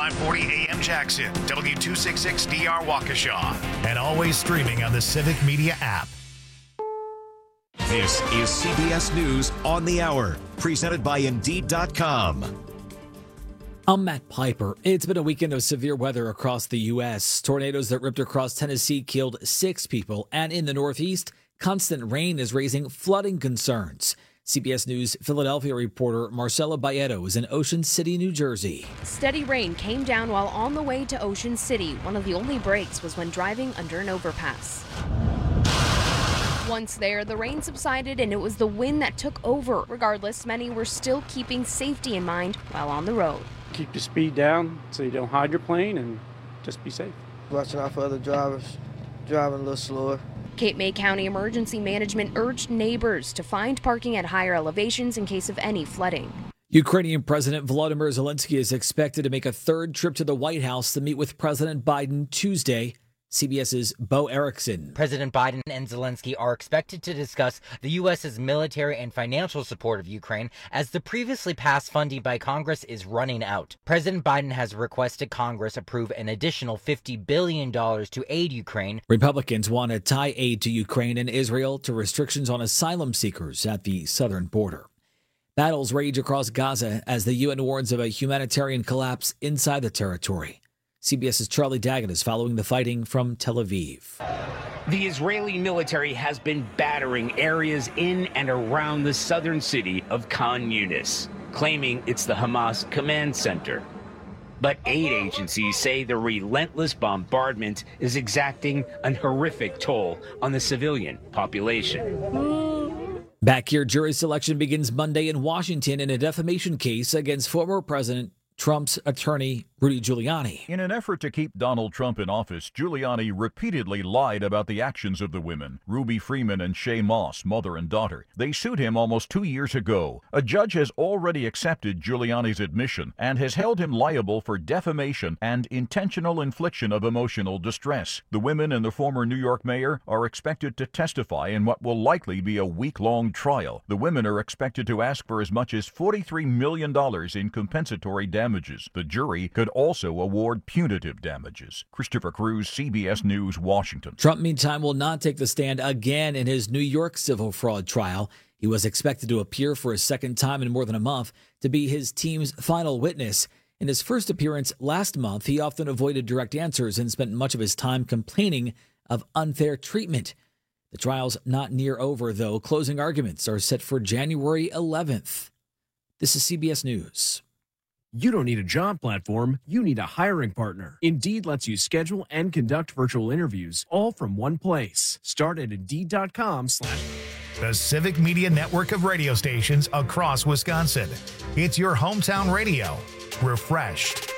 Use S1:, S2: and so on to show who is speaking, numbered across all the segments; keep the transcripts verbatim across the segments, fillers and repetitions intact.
S1: five forty A M Jackson, W two sixty-six D R Waukesha, and always streaming on the Civic Media app.
S2: This is C B S News on the Hour, presented by Indeed dot com.
S3: I'm Matt Piper. It's been a weekend of severe weather across the U S. Tornadoes that ripped across Tennessee killed six people, and in the Northeast, constant rain is raising flooding concerns. C B S News Philadelphia reporter Marcela Bayeto is in Ocean City, New Jersey.
S4: Steady rain came down while on the way to Ocean City. One of the only breaks was when driving under an overpass. Once there, the rain subsided and it was the wind that took over. Regardless, many were still keeping safety in mind while on the road.
S5: Keep the speed down so you don't hydroplane and just be safe.
S6: Watching out for other drivers, driving a little slower.
S4: Cape May County Emergency Management urged neighbors to find parking at higher elevations in case of any flooding.
S3: Ukrainian President Volodymyr Zelensky is expected to make a third trip to the White House to meet with President Biden Tuesday. CBS's Bo Erickson.
S7: President Biden and Zelensky are expected to discuss the U S's military and financial support of Ukraine as the previously passed funding by Congress is running out. President Biden has requested Congress approve an additional fifty billion dollars to aid Ukraine.
S3: Republicans want to tie aid to Ukraine and Israel to restrictions on asylum seekers at the southern border. Battles rage across Gaza as the U N warns of a humanitarian collapse inside the territory. CBS's Charlie Daggett is following the fighting from Tel Aviv.
S8: The Israeli military has been battering areas in and around the southern city of Khan Yunis, claiming it's the Hamas command center. But aid agencies say the relentless bombardment is exacting an horrific toll on the civilian population.
S3: Back here, jury selection begins Monday in Washington in a defamation case against former President Trump's attorney, Rudy Giuliani.
S9: In an effort to keep Donald Trump in office, Giuliani repeatedly lied about the actions of the women, Ruby Freeman and Shay Moss, mother and daughter. They sued him almost two years ago. A judge has already accepted Giuliani's admission and has held him liable for defamation and intentional infliction of emotional distress. The women and the former New York mayor are expected to testify in what will likely be a week-long trial. The women are expected to ask for as much as forty-three million dollars in compensatory damages. Damages. The jury could also award punitive damages. Christopher Cruz, C B S News, Washington.
S3: Trump, meantime, will not take the stand again in his New York civil fraud trial. He was expected to appear for a second time in more than a month to be his team's final witness. In his first appearance last month, he often avoided direct answers and spent much of his time complaining of unfair treatment. The trial's not near over, though. Closing arguments are set for January eleventh. This is C B S News.
S10: You don't need a job platform, you need a hiring partner. Indeed lets you schedule and conduct virtual interviews all from one place. Start at Indeed dot com slash
S1: The Civic Media network of radio stations across Wisconsin. It's your hometown radio. Refreshed.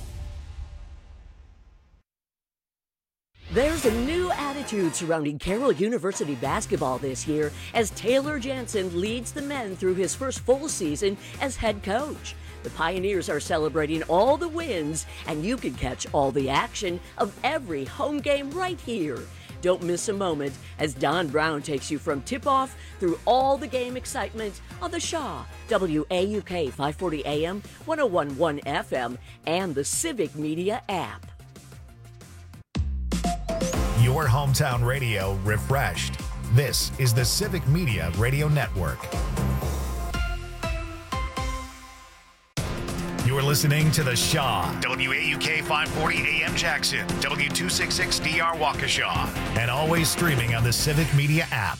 S11: There's a new attitude surrounding Carroll University basketball this year as Taylor Jansen leads the men through his first full season as head coach. The Pioneers are celebrating all the wins, and you can catch all the action of every home game right here. Don't miss a moment as Don Brown takes you from tip-off through all the game excitement on the Shaw, W A U K five forty A M, one oh one point one F M, and the Civic Media app.
S1: Your hometown radio refreshed. This is the Civic Media Radio Network. You're listening to The Shaw, W A U K five forty A M Jackson, W two sixty-six D R Waukesha, and always streaming on the Civic Media app.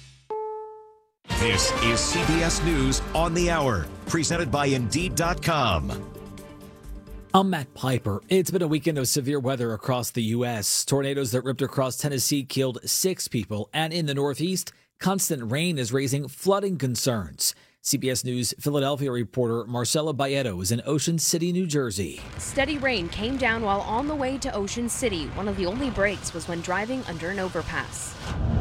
S2: This is C B S News on the Hour, presented by Indeed dot com.
S3: I'm Matt Piper. It's been a weekend of severe weather across the U S. Tornadoes that ripped across Tennessee killed six people, and in the Northeast, constant rain is raising flooding concerns. C B S News Philadelphia reporter Marcela Bayeto is in Ocean City, New Jersey.
S4: Steady rain came down while on the way to Ocean City. One of the only breaks was when driving under an overpass.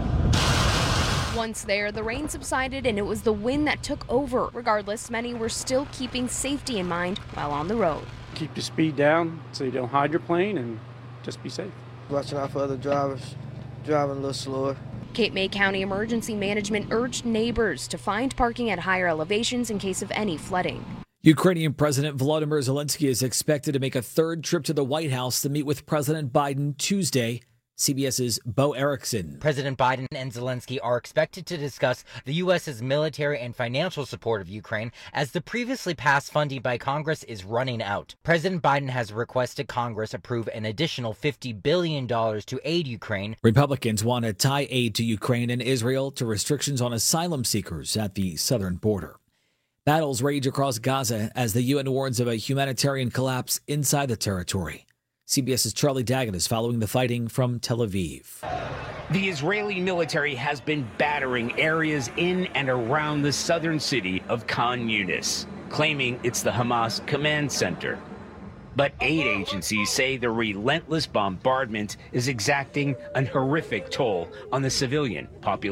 S4: Once there, the rain subsided and it was the wind that took over. Regardless, many were still keeping safety in mind while on the road.
S5: Keep the speed down so you don't hydroplane and just be safe.
S6: Watching out for other drivers, driving a little slower.
S4: Cape May County Emergency Management urged neighbors to find parking at higher elevations in case of any flooding.
S3: Ukrainian President Volodymyr Zelensky is expected to make a third trip to the White House to meet with President Biden Tuesday. CBS's Bo Erickson.
S7: President Biden and Zelensky are expected to discuss the U S's military and financial support of Ukraine as the previously passed funding by Congress is running out. President Biden has requested Congress approve an additional fifty billion dollars to aid Ukraine.
S3: Republicans want to tie aid to Ukraine and Israel to restrictions on asylum seekers at the southern border. Battles rage across Gaza as the U N warns of a humanitarian collapse inside the territory. CBS's Charlie Daggett is following the fighting from Tel Aviv.
S8: The Israeli military has been battering areas in and around the southern city of Khan Yunis, claiming it's the Hamas command center. But aid agencies say the relentless bombardment is exacting an horrific toll on the civilian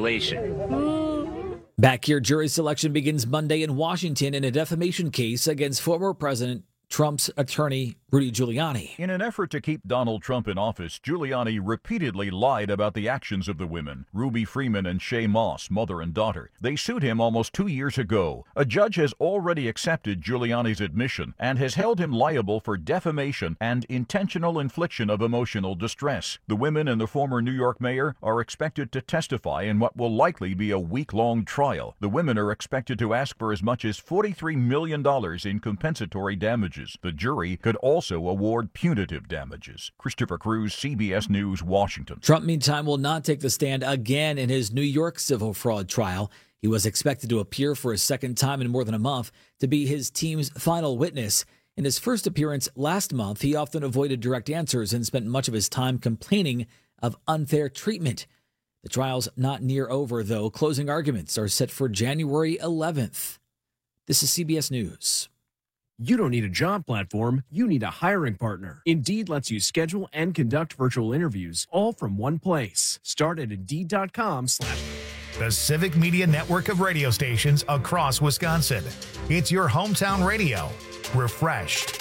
S8: population.
S3: Back here, jury selection begins Monday in Washington in a defamation case against former President Trump's attorney, Rudy Giuliani.
S9: In an effort to keep Donald Trump in office, Giuliani repeatedly lied about the actions of the women, Ruby Freeman and Shaye Moss, mother and daughter. They sued him almost two years ago. A judge has already accepted Giuliani's admission and has held him liable for defamation and intentional infliction of emotional distress. The women and the former New York mayor are expected to testify in what will likely be a week-long trial. The women are expected to ask for as much as forty-three million dollars in compensatory damages. The jury could also award punitive damages. Christopher Cruz, C B S News, Washington.
S3: Trump, meantime, will not take the stand again in his New York civil fraud trial. He was expected to appear for a second time in more than a month to be his team's final witness. In his first appearance last month, he often avoided direct answers and spent much of his time complaining of unfair treatment. The trial's not near over, though. Closing arguments are set for January eleventh. This is C B S News.
S10: You don't need a job platform, you need a hiring partner. Indeed lets you schedule and conduct virtual interviews all from one place. Start at Indeed.com slash
S1: The Civic Media Network of radio stations across Wisconsin. It's your hometown radio. Refreshed.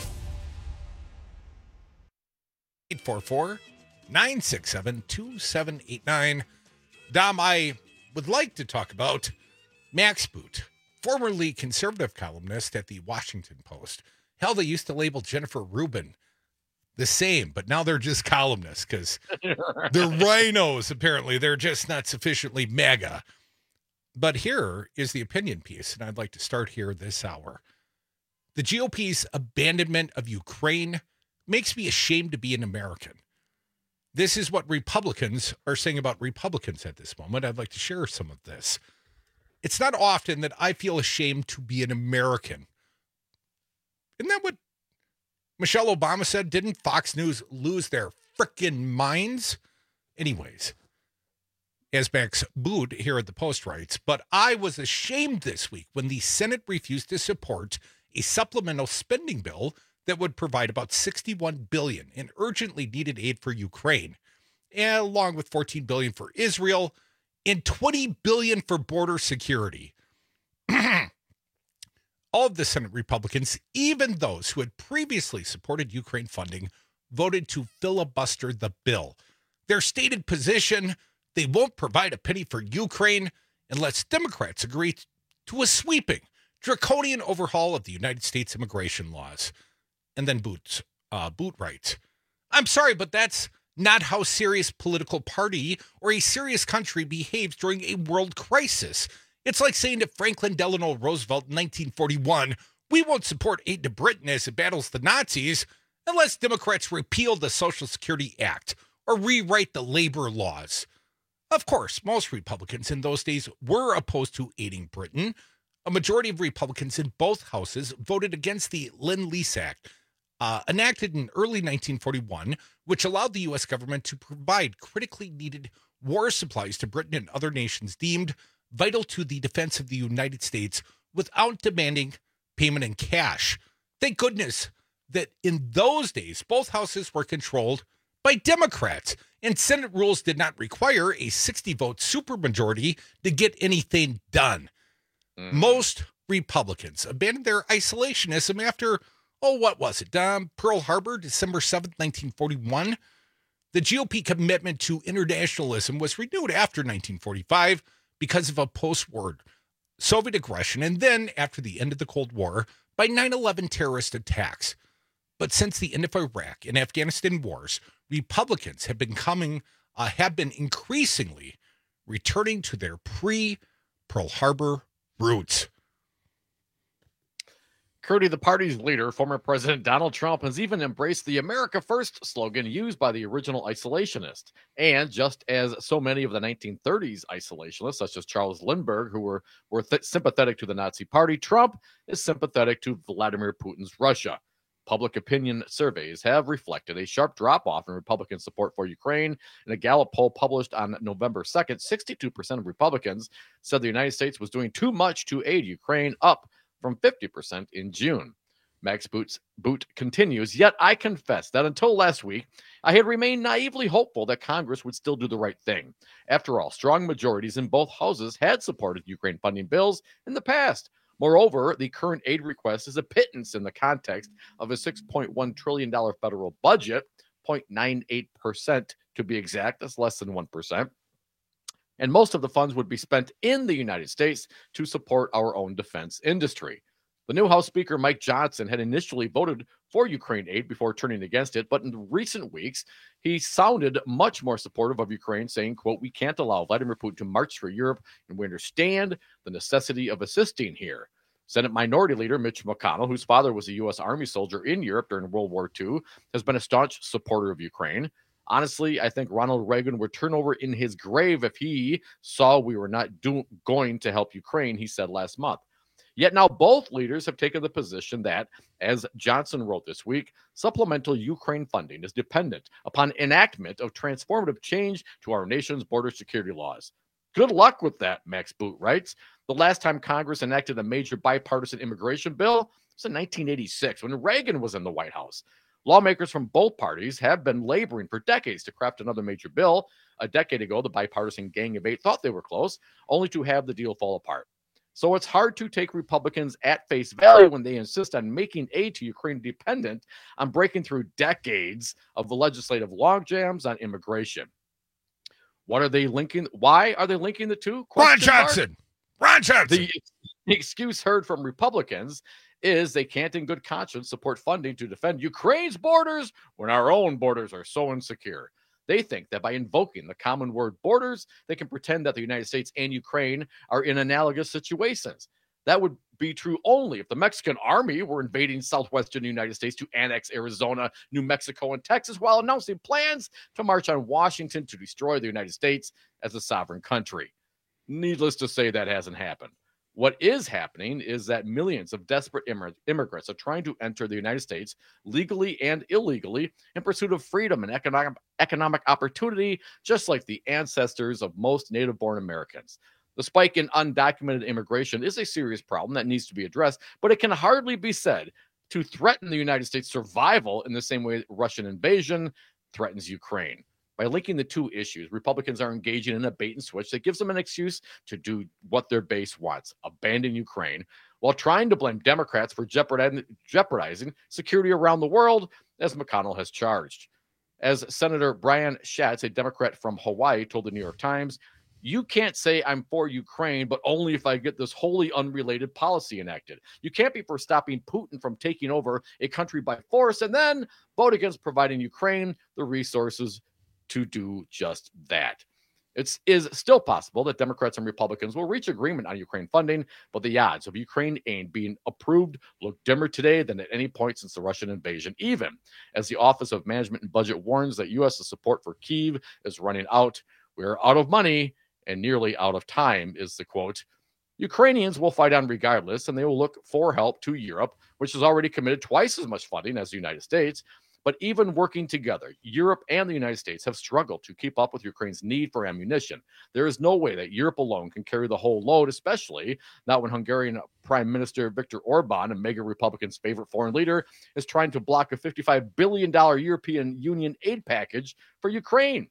S12: eight four four, nine six seven, two seven eight nine. Dom, I would like to talk about Max Boot, formerly conservative columnist at the Washington Post. Hell, they used to label Jennifer Rubin the same, but now they're just columnists because they're rhinos, apparently. They're just not sufficiently mega. But here is the opinion piece, and I'd like to start here this hour. The G O P's abandonment of Ukraine makes me ashamed to be an American. This is what Republicans are saying about Republicans at this moment. I'd like to share some of this. It's not often that I feel ashamed to be an American. Isn't that what Michelle Obama said? Didn't Fox News lose their frickin' minds? Anyways, as Max Boot here at the Post writes, but I was ashamed this week when the Senate refused to support a supplemental spending bill that would provide about sixty-one billion dollars in urgently needed aid for Ukraine, along with fourteen billion dollars for Israel and twenty billion dollars for border security. All of the Senate Republicans, even those who had previously supported Ukraine funding, voted to filibuster the bill. Their stated position, they won't provide a penny for Ukraine unless Democrats agree to a sweeping, draconian overhaul of the United States immigration laws. And then Boot, uh, Boot writes, I'm sorry, but that's not how a serious political party or a serious country behaves during a world crisis. It's like saying to Franklin Delano Roosevelt in nineteen forty-one, we won't support aid to Britain as it battles the Nazis unless Democrats repeal the Social Security Act or rewrite the labor laws. Of course, most Republicans in those days were opposed to aiding Britain. A majority of Republicans in both houses voted against the Lend-Lease Act, uh, enacted in early nineteen forty-one, which allowed the U S government to provide critically needed war supplies to Britain and other nations deemed vital to the defense of the United States without demanding payment in cash. Thank goodness that in those days, both houses were controlled by Democrats, and Senate rules did not require a sixty-vote supermajority to get anything done. Mm. Most Republicans abandoned their isolationism after, oh, what was it? Um, Pearl Harbor, December seventh, nineteen forty-one. The G O P commitment to internationalism was renewed after nineteen forty-five because of a post-war Soviet aggression, and then after the end of the Cold War, by nine eleven terrorist attacks. But since the end of Iraq and Afghanistan wars, Republicans have been coming, uh, have been increasingly returning to their pre-Pearl Harbor roots.
S13: Curdy, the party's leader, former President Donald Trump, has even embraced the America First slogan used by the original isolationists. And just as so many of the nineteen thirties isolationists, such as Charles Lindbergh, who were, were th- sympathetic to the Nazi Party, Trump is sympathetic to Vladimir Putin's Russia. Public opinion surveys have reflected a sharp drop-off in Republican support for Ukraine. In a Gallup poll published on November second, sixty-two percent of Republicans said the United States was doing too much to aid Ukraine, up from fifty percent in June. Max Boot's Boot continues, yet I confess that until last week, I had remained naively hopeful that Congress would still do the right thing. After all, strong majorities in both houses had supported Ukraine funding bills in the past. Moreover, the current aid request is a pittance in the context of a six point one trillion dollars federal budget, zero point nine eight percent to be exact. That's less than one percent. And most of the funds would be spent in the United States to support our own defense industry. The new House Speaker, Mike Johnson, had initially voted for Ukraine aid before turning against it, but in recent weeks, he sounded much more supportive of Ukraine, saying, quote, "We can't allow Vladimir Putin to march through Europe, and we understand the necessity of assisting here." Senate Minority Leader Mitch McConnell, whose father was a U S Army soldier in Europe during World War Two, has been a staunch supporter of Ukraine. Honestly, I think Ronald Reagan would turn over in his grave if he saw we were not do- going to help Ukraine, he said last month. Yet now both leaders have taken the position that, as Johnson wrote this week, supplemental Ukraine funding is dependent upon enactment of transformative change to our nation's border security laws. Good luck with that, Max Boot writes. The last time Congress enacted a major bipartisan immigration bill was in nineteen eighty-six, when Reagan was in the White House. Lawmakers from both parties have been laboring for decades to craft another major bill. A decade ago, the bipartisan Gang of Eight thought they were close, only to have the deal fall apart. So it's hard to take Republicans at face value when they insist on making aid to Ukraine dependent on breaking through decades of the legislative logjams on immigration. What are they linking? Why are they linking the two?
S12: Ron Johnson. Ron Johnson.
S13: The, the excuse heard from Republicans is they can't in good conscience support funding to defend Ukraine's borders when our own borders are so insecure. They think that by invoking the common word borders, they can pretend that the United States and Ukraine are in analogous situations. That would be true only if the Mexican army were invading southwestern United States to annex Arizona, New Mexico, and Texas while announcing plans to march on Washington to destroy the United States as a sovereign country. Needless to say, that hasn't happened. What is happening is that millions of desperate imm- immigrants are trying to enter the United States legally and illegally in pursuit of freedom and economic, economic opportunity, just like the ancestors of most native-born Americans. The spike in undocumented immigration is a serious problem that needs to be addressed, but it can hardly be said to threaten the United States' survival in the same way Russian invasion threatens Ukraine. By linking the two issues, Republicans are engaging in a bait and switch that gives them an excuse to do what their base wants, abandon Ukraine, while trying to blame Democrats for jeopardizing, jeopardizing security around the world, as McConnell has charged. As Senator Brian Schatz, a Democrat from Hawaii, told the New York Times, "You can't say I'm for Ukraine, but only if I get this wholly unrelated policy enacted. You can't be for stopping Putin from taking over a country by force and then vote against providing Ukraine the resources to do just that." It is still possible that Democrats and Republicans will reach agreement on Ukraine funding, but the odds of Ukraine aid being approved look dimmer today than at any point since the Russian invasion, even as the Office of Management and Budget warns that U S support for Kyiv is running out. "We're out of money and nearly out of time," is the quote. Ukrainians will fight on regardless, and they will look for help to Europe, which has already committed twice as much funding as the United States. But even working together, Europe and the United States have struggled to keep up with Ukraine's need for ammunition. There is no way that Europe alone can carry the whole load, especially not when Hungarian Prime Minister Viktor Orban, a mega Republican's favorite foreign leader, is trying to block a fifty-five billion dollars European Union aid package for Ukraine.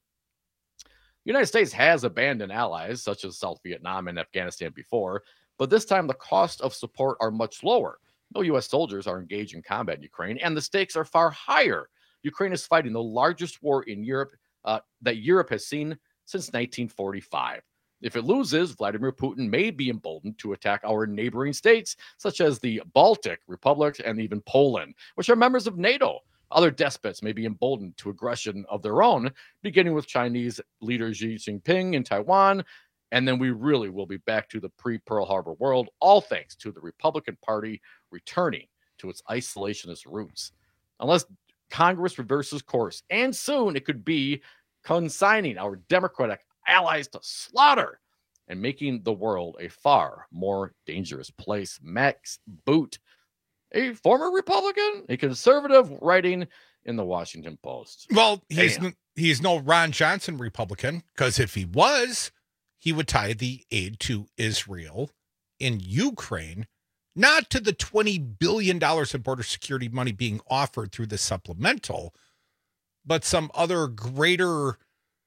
S13: The United States has abandoned allies such as South Vietnam and Afghanistan before, but this time the cost of support are much lower. No U S soldiers are engaged in combat in Ukraine, and the stakes are far higher. Ukraine is fighting the largest war in Europe uh, that Europe has seen since nineteen forty-five. If it loses, Vladimir Putin may be emboldened to attack our neighboring states, such as the Baltic republics and even Poland, which are members of NATO. Other despots may be emboldened to aggression of their own, beginning with Chinese leader Xi Jinping in Taiwan. And then we really will be back to the pre-Pearl Harbor world, all thanks to the Republican Party returning to its isolationist roots. Unless Congress reverses course, and soon it could be consigning our Democratic allies to slaughter and making the world a far more dangerous place. Max Boot, a former Republican, a conservative, writing in the Washington Post.
S12: Well, he's n- he's no Ron Johnson Republican, because if he was, he would tie the aid to Israel in Ukraine, not to the twenty billion dollars in border security money being offered through the supplemental, but some other greater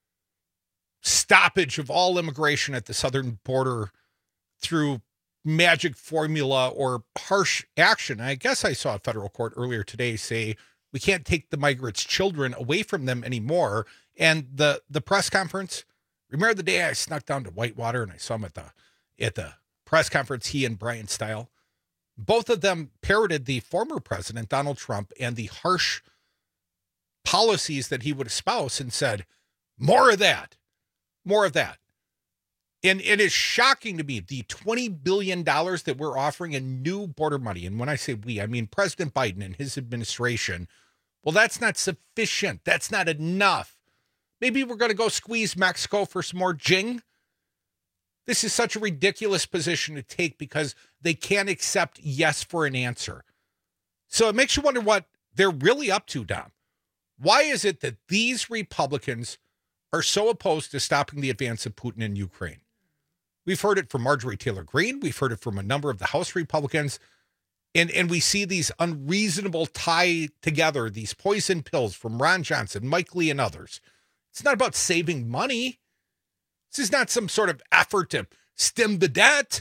S12: stoppage of all immigration at the southern border through magic formula or harsh action. I guess I saw a federal court earlier today say we can't take the migrants' children away from them anymore. And the the press conference, remember the day I snuck down to Whitewater and I saw him at the at the press conference, he and Brian Style, both of them parroted the former president, Donald Trump, and the harsh policies that he would espouse and said, more of that. More of that. And it is shocking to me, the twenty billion dollars that we're offering in new border money. And when I say we, I mean President Biden and his administration. Well, that's not sufficient. That's not enough. Maybe we're going to go squeeze Mexico for some more jing. This is such a ridiculous position to take because they can't accept yes for an answer. So it makes you wonder what they're really up to, Dom. Why is it that these Republicans are so opposed to stopping the advance of Putin in Ukraine? We've heard it from Marjorie Taylor Greene. We've heard it from a number of the House Republicans. And, and we see these unreasonable tie together, these poison pills from Ron Johnson, Mike Lee, and others. It's not about saving money. This is not some sort of effort to stem the debt.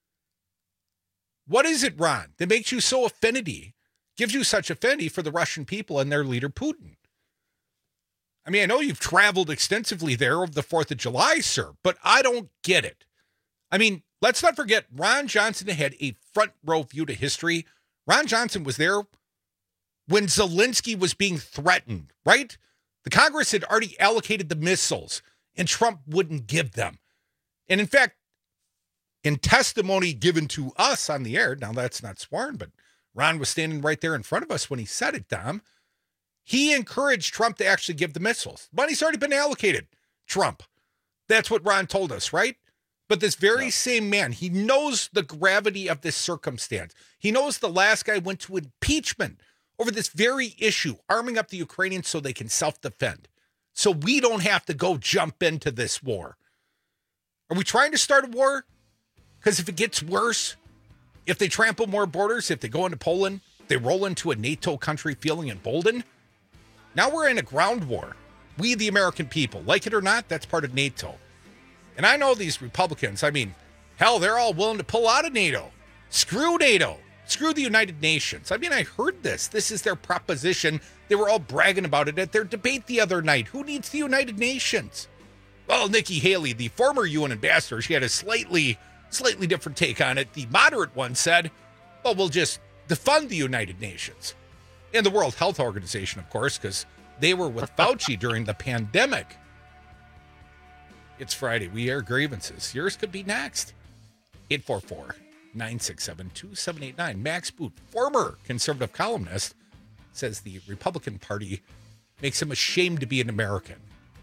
S12: What is it, Ron, that makes you so affinity, gives you such affinity for the Russian people and their leader, Putin? I mean, I know you've traveled extensively there over the fourth of July, sir, but I don't get it. I mean, let's not forget, Ron Johnson had a front row view to history. Ron Johnson was there when Zelensky was being threatened, right? The Congress had already allocated the missiles, and Trump wouldn't give them. And in fact, in testimony given to us on the air, now that's not sworn, but Ron was standing right there in front of us when he said it, Dom. He encouraged Trump to actually give the missiles. Money's already been allocated. Trump. That's what Ron told us, right? But this very no. same man, he knows the gravity of this circumstance. He knows the last guy went to impeachment over this very issue, arming up the Ukrainians so they can self-defend. So we don't have to go jump into this war. Are we trying to start a war? Because if it gets worse, if they trample more borders, if they go into Poland, they roll into a NATO country feeling emboldened, now we're in a ground war. We, the American people, like it or not, that's part of NATO. And I know these Republicans, I mean, hell, they're all willing to pull out of NATO. Screw NATO. Screw the United Nations. I mean, I heard this. This is their proposition. They were all bragging about it at their debate the other night. Who needs the United Nations? Well, Nikki Haley, the former U N ambassador, she had a slightly, slightly different take on it. The moderate one said, well, we'll just defund the United Nations. And the World Health Organization, of course, because they were with Fauci during the pandemic. It's Friday. We air grievances. Yours could be next. eight four four, nine six seven, two seven eight nine. Max Boot, former conservative columnist, says the Republican Party makes him ashamed to be an American.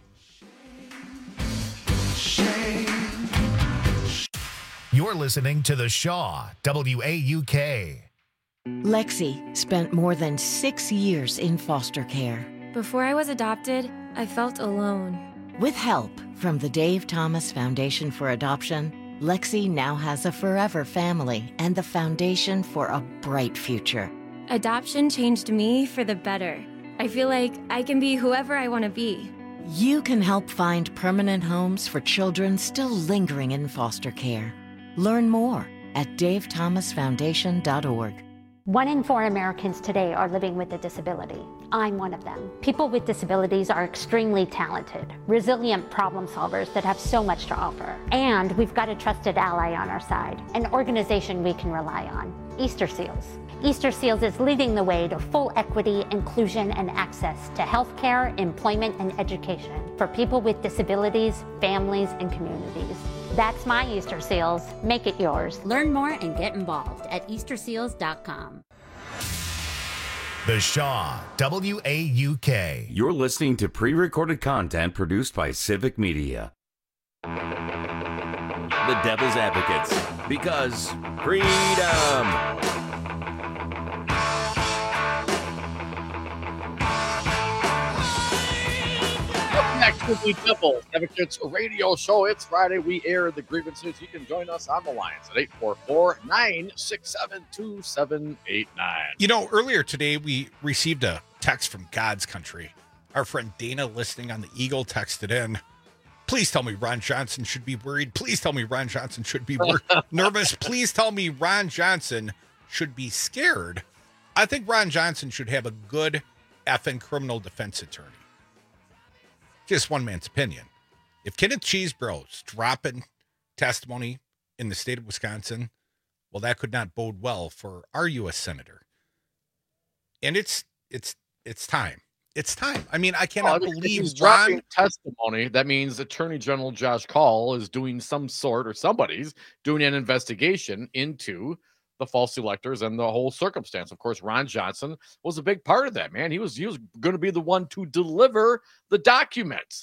S1: You're listening to The Shaw, W A U K.
S14: Lexi spent more than six years in foster care.
S15: Before I was adopted, I felt alone.
S14: With help from the Dave Thomas Foundation for Adoption, Lexi now has a forever family and the foundation for a bright future.
S15: Adoption changed me for the better. I feel like I can be whoever I want to be.
S14: You can help find permanent homes for children still lingering in foster care. Learn more at dave thomas foundation dot org.
S16: One in four Americans today are living with a disability. I'm one of them. People with disabilities are extremely talented, resilient problem solvers that have so much to offer. And we've got a trusted ally on our side, an organization we can rely on, Easter Seals. Easter Seals is leading the way to full equity, inclusion, and access to healthcare, employment, and education for people with disabilities, families, and communities. That's my Easter Seals. Make it yours.
S17: Learn more and get involved at easter seals dot com.
S1: The Shaw, W A U K.
S18: You're listening to pre-recorded content produced by Civic Media. The Devil's Advocates, because freedom.
S13: Next with the Devil's Advocates radio show. It's Friday. We air the grievances. You can join us on the lines at eight four four, nine six seven, two seven eight nine.
S12: You know, earlier today, we received a text from God's country. Our friend Dana, listening on the Eagle, texted in, please tell me Ron Johnson should be worried. Please tell me Ron Johnson should be wor- nervous. Please tell me Ron Johnson should be scared. I think Ron Johnson should have a good effing criminal defense attorney. Just one man's opinion. If Kenneth Chesebro's dropping testimony in the state of Wisconsin, well, that could not bode well for our U S senator. And it's it's it's time. It's time. I mean, I cannot
S13: well,
S12: believe
S13: he's
S12: Ron
S13: dropping testimony. That means Attorney General Josh Kaul is doing some sort, or somebody's doing an investigation into the false electors and the whole circumstance. Of course, Ron Johnson was a big part of that, man. He was he was going to be the one to deliver the documents.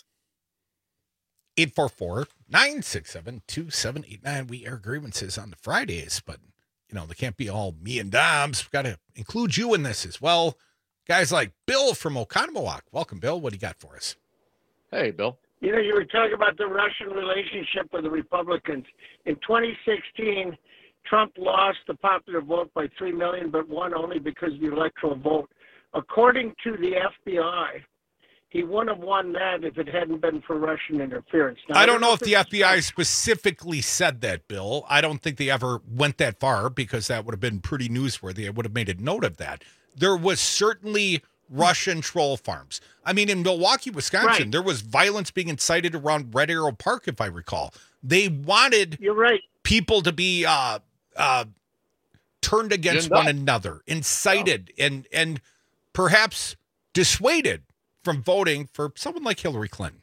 S12: eight four four, nine six seven, two seven eight nine. We air grievances on the Fridays, but, you know, they can't be all me and Doms. We've got to include you in this as well. Guys like Bill from Oconomowoc. Welcome, Bill. What do you got for us?
S13: Hey, Bill.
S19: You know, you were talking about the Russian relationship with the Republicans. In twenty sixteen, Trump lost the popular vote by three million, but won only because of the electoral vote. According to the F B I, he wouldn't have won that if it hadn't been for Russian interference. Now,
S12: I don't know if the F B I specifically said that, Bill. I don't think they ever went that far, because that would have been pretty newsworthy. I would have made a note of that. There was certainly Russian troll farms. I mean, in Milwaukee, Wisconsin,
S19: Right.
S12: there was violence being incited around Red Arrow Park, if I recall. They wanted
S19: You're right.
S12: people to be uh, uh, turned against
S19: Ginned
S12: one
S19: up.
S12: another, incited, and and perhaps dissuaded from voting for someone like Hillary Clinton.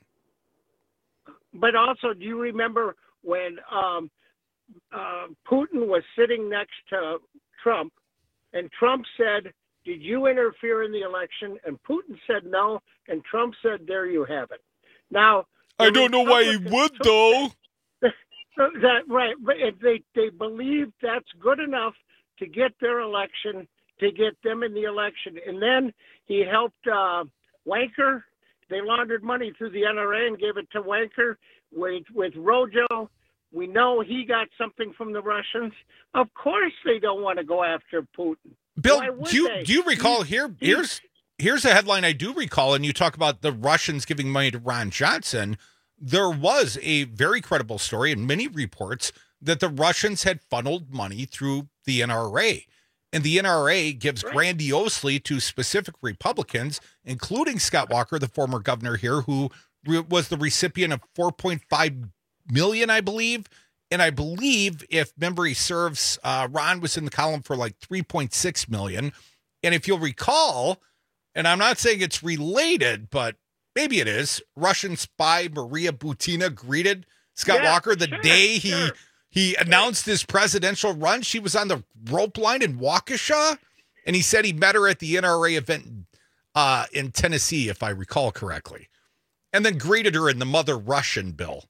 S19: But also, do you remember when um, uh, Putin was sitting next to Trump, and Trump said, did you interfere in the election? And Putin said no, and Trump said, there you have it. Now,
S12: I don't know why he would, though.
S19: That right, but if they they believe that's good enough to get their election, to get them in the election, and then he helped uh, Wanker. They laundered money through the N R A and gave it to Wanker. With with Rojo, we know he got something from the Russians. Of course, they don't want to go after Putin.
S12: Bill,
S19: Why would
S12: do you,
S19: they?
S12: do you recall
S19: He's-
S12: here?
S19: he's-
S12: Here's here's a headline I do recall, and you talk about the Russians giving money to Ron Johnson. There was a very credible story in many reports that the Russians had funneled money through the N R A. And the N R A gives grandiosely to specific Republicans, including Scott Walker, the former governor here, who re- was the recipient of four point five million dollars, I believe. And I believe, if memory serves, uh, Ron was in the column for like three point six million dollars. And if you'll recall, and I'm not saying it's related, but maybe it is, Russian spy Maria Butina greeted Scott
S19: Yeah,
S12: Walker the
S19: sure,
S12: day he
S19: sure.
S12: he announced his presidential run. She was on the rope line in Waukesha, and he said he met her at the N R A event uh, in Tennessee, if I recall correctly, and then greeted her in the Mother Russian, Bill.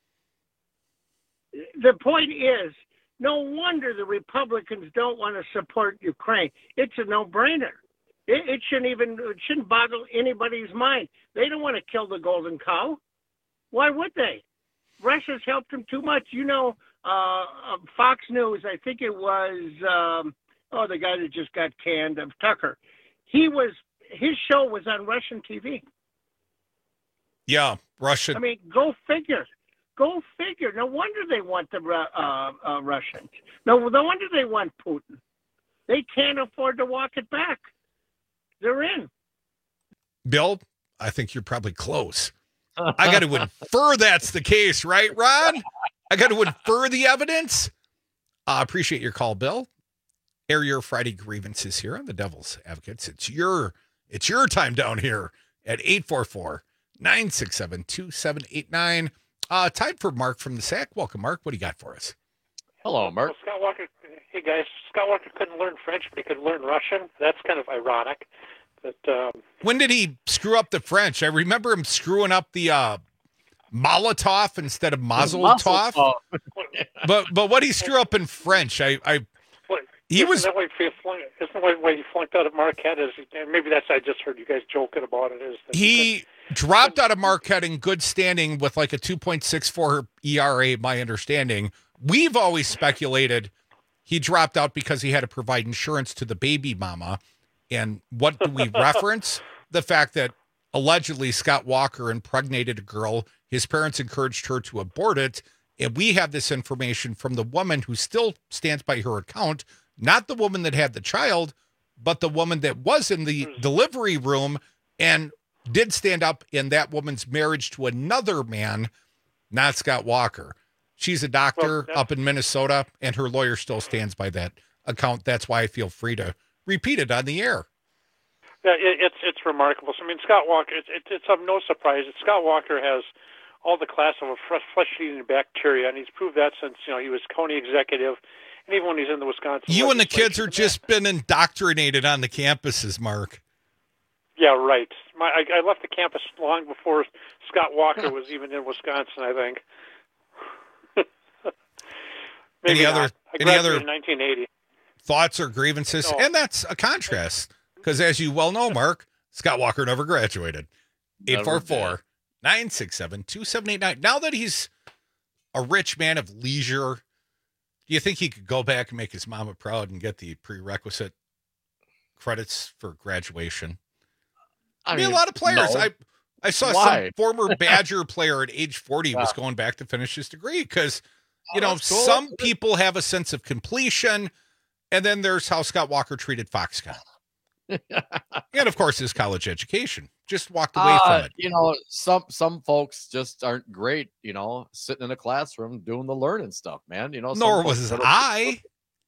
S19: The point is, no wonder the Republicans don't want to support Ukraine. It's a no-brainer. It, it shouldn't even it shouldn't boggle anybody's mind. They don't want to kill the golden cow. Why would they? Russia's helped them too much. You know, uh, uh, Fox News, I think it was, um, oh, the guy that just got canned of Tucker. He was, his show was on Russian T V.
S12: Yeah, Russian.
S19: I mean, go figure. Go figure. No wonder they want the Ru- uh, uh, Russians. No, no wonder they want Putin. They can't afford to walk it back. They're in.
S12: Bill, I think you're probably close. I got to infer that's the case, right, Ron? I got to infer the evidence. I uh, appreciate your call, Bill. Air your Friday grievances here on the Devil's Advocates. It's your it's your time down here at eight four four, nine six seven, two seven eight nine. Uh, time for Mark from the S A C. Welcome, Mark. What do you got for us?
S13: Hello, Mark.
S20: Well, Scott Walker, hey, guys. Scott Walker couldn't learn French, but he could learn Russian. That's kind of ironic. But um,
S12: when did he screw up the French? I remember him screwing up the uh, Molotov instead of Mazel Tov. but but what he screw up in French? I I
S20: what,
S12: he
S20: isn't
S12: was.
S20: That why he flunked, isn't that why he flunked out at Marquette? Is maybe that's I just heard you guys joking about it. Is that
S12: he,
S20: he
S12: dropped out of Marquette in good standing with like a two point six four E R A? My understanding. We've always speculated he dropped out because he had to provide insurance to the baby mama. And what do we reference? The fact that allegedly Scott Walker impregnated a girl. His parents encouraged her to abort it. And we have this information from the woman who still stands by her account, not the woman that had the child, but the woman that was in the delivery room and did stand up in that woman's marriage to another man, not Scott Walker. She's a doctor well, up in Minnesota, and her lawyer still stands by that account. That's why I feel free to repeat it on the air.
S20: Yeah, it, it's it's remarkable. So, I mean, Scott Walker, it, it, it's of no surprise that Scott Walker has all the class of a flesh-eating bacteria, and he's proved that since, you know, he was county executive, and even when he's in the Wisconsin
S12: You and the kids are just been indoctrinated on the campuses, Mark.
S20: Yeah, right. My, I, I left the campus long before Scott Walker was even in Wisconsin, I think.
S12: Maybe any other,
S20: not. I
S12: any other
S20: in nineteen eighty.
S12: Thoughts or grievances? No. And that's a contrast, because as you well know, Mark, Scott Walker never graduated. eight four four, nine six seven, two seven eight nine. Now that he's a rich man of leisure, do you think he could go back and make his mama proud and get the prerequisite credits for graduation? I, I mean, mean, a lot of players. No. I I saw Why? some former Badger player at age forty wow. was going back to finish his degree because, you oh, know, cool. some people have a sense of completion, and then there's how Scott Walker treated Foxconn. And, of course, his college education. Just walked away uh, from it.
S13: You know, some some folks just aren't great, you know, sitting in a classroom doing the learning stuff, man. You know,
S12: Nor was I.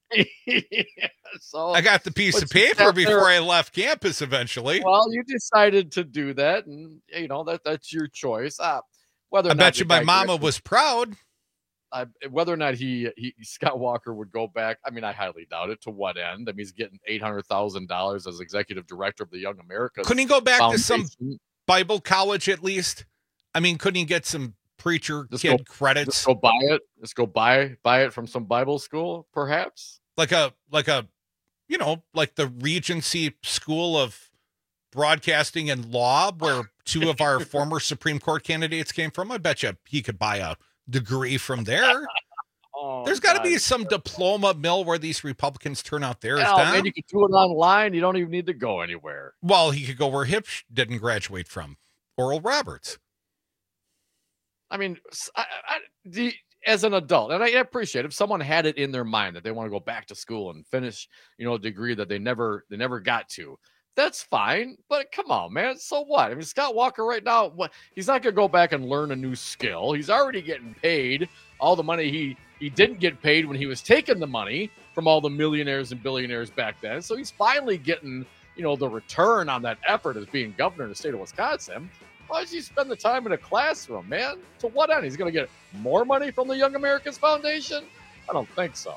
S13: So
S12: I got the piece of paper before I left campus eventually.
S13: Well, you decided to do that, and you know that that's your choice. Uh, whether
S12: I
S13: or
S12: bet
S13: not
S12: you my mama was proud.
S13: Uh, whether or not he, he Scott Walker would go back, I mean, I highly doubt it. To what end? I mean, he's getting eight hundred thousand dollars as executive director of the Young Americans.
S12: Couldn't he go back
S13: Foundation.
S12: to some Bible college at least? I mean, couldn't he get some preacher
S13: just
S12: kid
S13: go,
S12: credits?
S13: Just go buy it. Just go buy buy it from some Bible school, perhaps.
S12: Like a like a, you know, like the Regency School of Broadcasting and Law, where two of our former Supreme Court candidates came from. I bet you he could buy a degree from there. Oh, There's got to be some diploma mill where these Republicans turn out theirs
S13: Hell,
S12: down.
S13: Man, you can do it online. You don't even need to go anywhere.
S12: Well, he could go where Hipsch didn't graduate from, Oral Roberts.
S13: I mean, I, I, the, as an adult, and I appreciate if someone had it in their mind that they want to go back to school and finish, you know, a degree that they never they never got to. That's fine, but come on, man. So what? I mean, Scott Walker right now, what? He's not going to go back and learn a new skill. He's already getting paid all the money he he didn't get paid when he was taking the money from all the millionaires and billionaires back then. So he's finally getting, you know, the return on that effort as being governor of the state of Wisconsin. Why does he spend the time in a classroom, man? To what end? He's going to get more money from the Young Americans Foundation? I don't think so.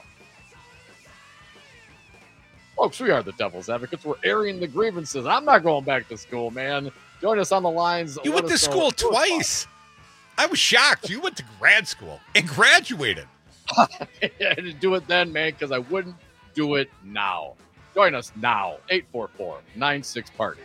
S13: Folks, we are the Devil's Advocates. We're airing the grievances. I'm not going back to school, man. Join us on the lines.
S12: You went to school twice. I was shocked. You went to grad school and graduated.
S13: I didn't do it then, man, because I wouldn't do it now. Join us now. eight four four, nine six party.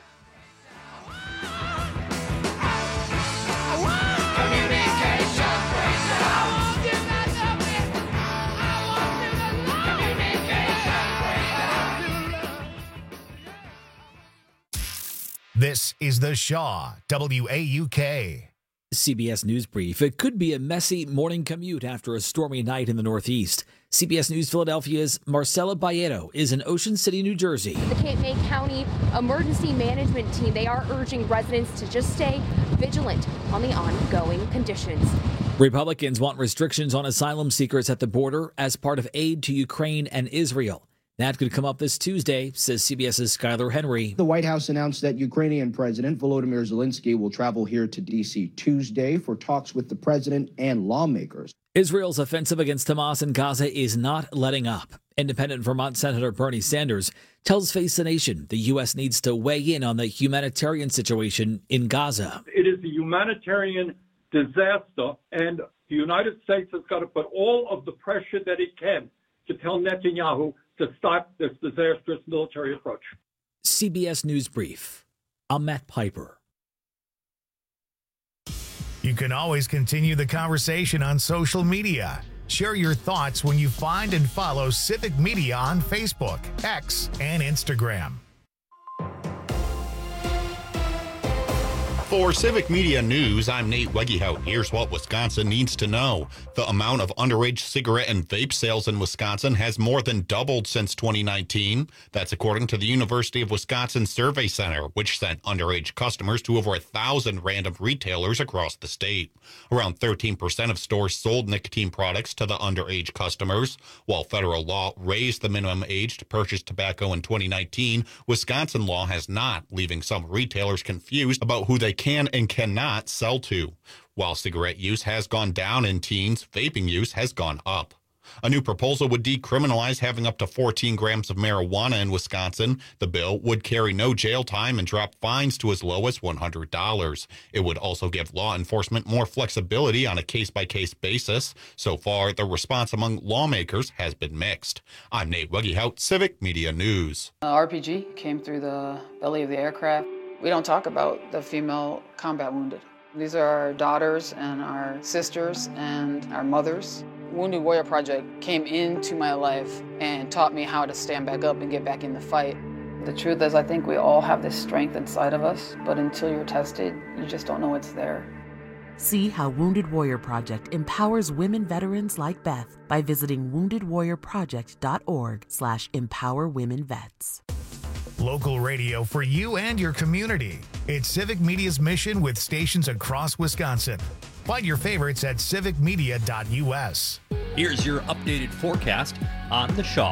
S1: This is The Shaw, W A U K.
S3: C B S News Brief. It could be a messy morning commute after a stormy night in the Northeast. C B S News Philadelphia's Marcela Bayeto is in Ocean City, New Jersey.
S4: The Cape May County Emergency Management Team, they are urging residents to just stay vigilant on the ongoing conditions.
S3: Republicans want restrictions on asylum seekers at the border as part of aid to Ukraine and Israel. That could come up this Tuesday, says CBS's Skylar Henry.
S21: The White House announced that Ukrainian President Volodymyr Zelensky will travel here to D C Tuesday for talks with the president and lawmakers.
S3: Israel's offensive against Hamas in Gaza is not letting up. Independent Vermont Senator Bernie Sanders tells Face the Nation the U S needs to weigh in on the humanitarian situation in Gaza.
S22: It is a humanitarian disaster, and the United States has got to put all of the pressure that it can to tell Netanyahu to stop this disastrous military approach.
S3: C B S News Brief. I'm Matt Piper.
S1: You can always continue the conversation on social media. Share your thoughts when you find and follow Civic Media on Facebook, X, and Instagram.
S23: For Civic Media News, I'm Nate Wegehout. Here's what Wisconsin needs to know. The amount of underage cigarette and vape sales in Wisconsin has more than doubled since twenty nineteen. That's according to the University of Wisconsin Survey Center, which sent underage customers to over a thousand random retailers across the state. Around thirteen percent of stores sold nicotine products to the underage customers. While federal law raised the minimum age to purchase tobacco in twenty nineteen, Wisconsin law has not, leaving some retailers confused about who they can and cannot sell to. While cigarette use has gone down in teens, vaping use has gone up. A new proposal would decriminalize having up to fourteen grams of marijuana in Wisconsin. The bill would carry no jail time and drop fines to as low as one hundred dollars. It would also give law enforcement more flexibility on a case-by-case basis. So far, the response among lawmakers has been mixed. I'm Nate Wegehout, Civic Media News.
S24: Uh, R P G came through the belly of the aircraft. We don't talk about the female combat wounded. These are our daughters and our sisters and our mothers. Wounded Warrior Project came into my life and taught me how to stand back up and get back in the fight. The truth is, I think we all have this strength inside of us, but until you're tested, you just don't know it's there.
S25: See how Wounded Warrior Project empowers women veterans like Beth by visiting wounded warrior project dot org slash empower women vets.
S1: Local radio for you and your community. It's Civic Media's mission with stations across Wisconsin. Find your favorites at civic media dot u s.
S26: Here's your updated forecast on the Shaw.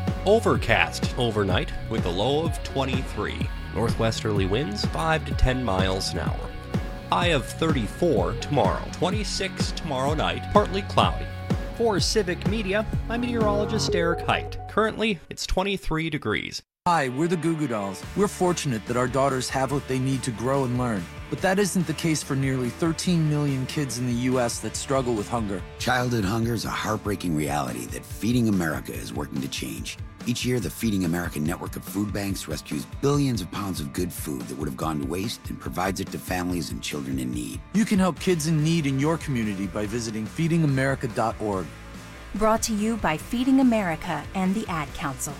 S26: Overcast overnight with a low of twenty-three. Northwesterly winds five to ten miles an hour. High of thirty-four tomorrow. twenty-six tomorrow night, partly cloudy. For Civic Media, I'm meteorologist Eric Height. Currently, it's twenty-three degrees.
S27: Hi, we're the Goo Goo Dolls. We're fortunate that our daughters have what they need to grow and learn. But that isn't the case for nearly thirteen million kids in the U S that struggle with hunger.
S28: Childhood hunger is a heartbreaking reality that Feeding America is working to change. Each year, the Feeding America network of food banks rescues billions of pounds of good food that would have gone to waste and provides it to families and children in need.
S27: You can help kids in need in your community by visiting feeding america dot org.
S29: Brought to you by Feeding America and the Ad Council.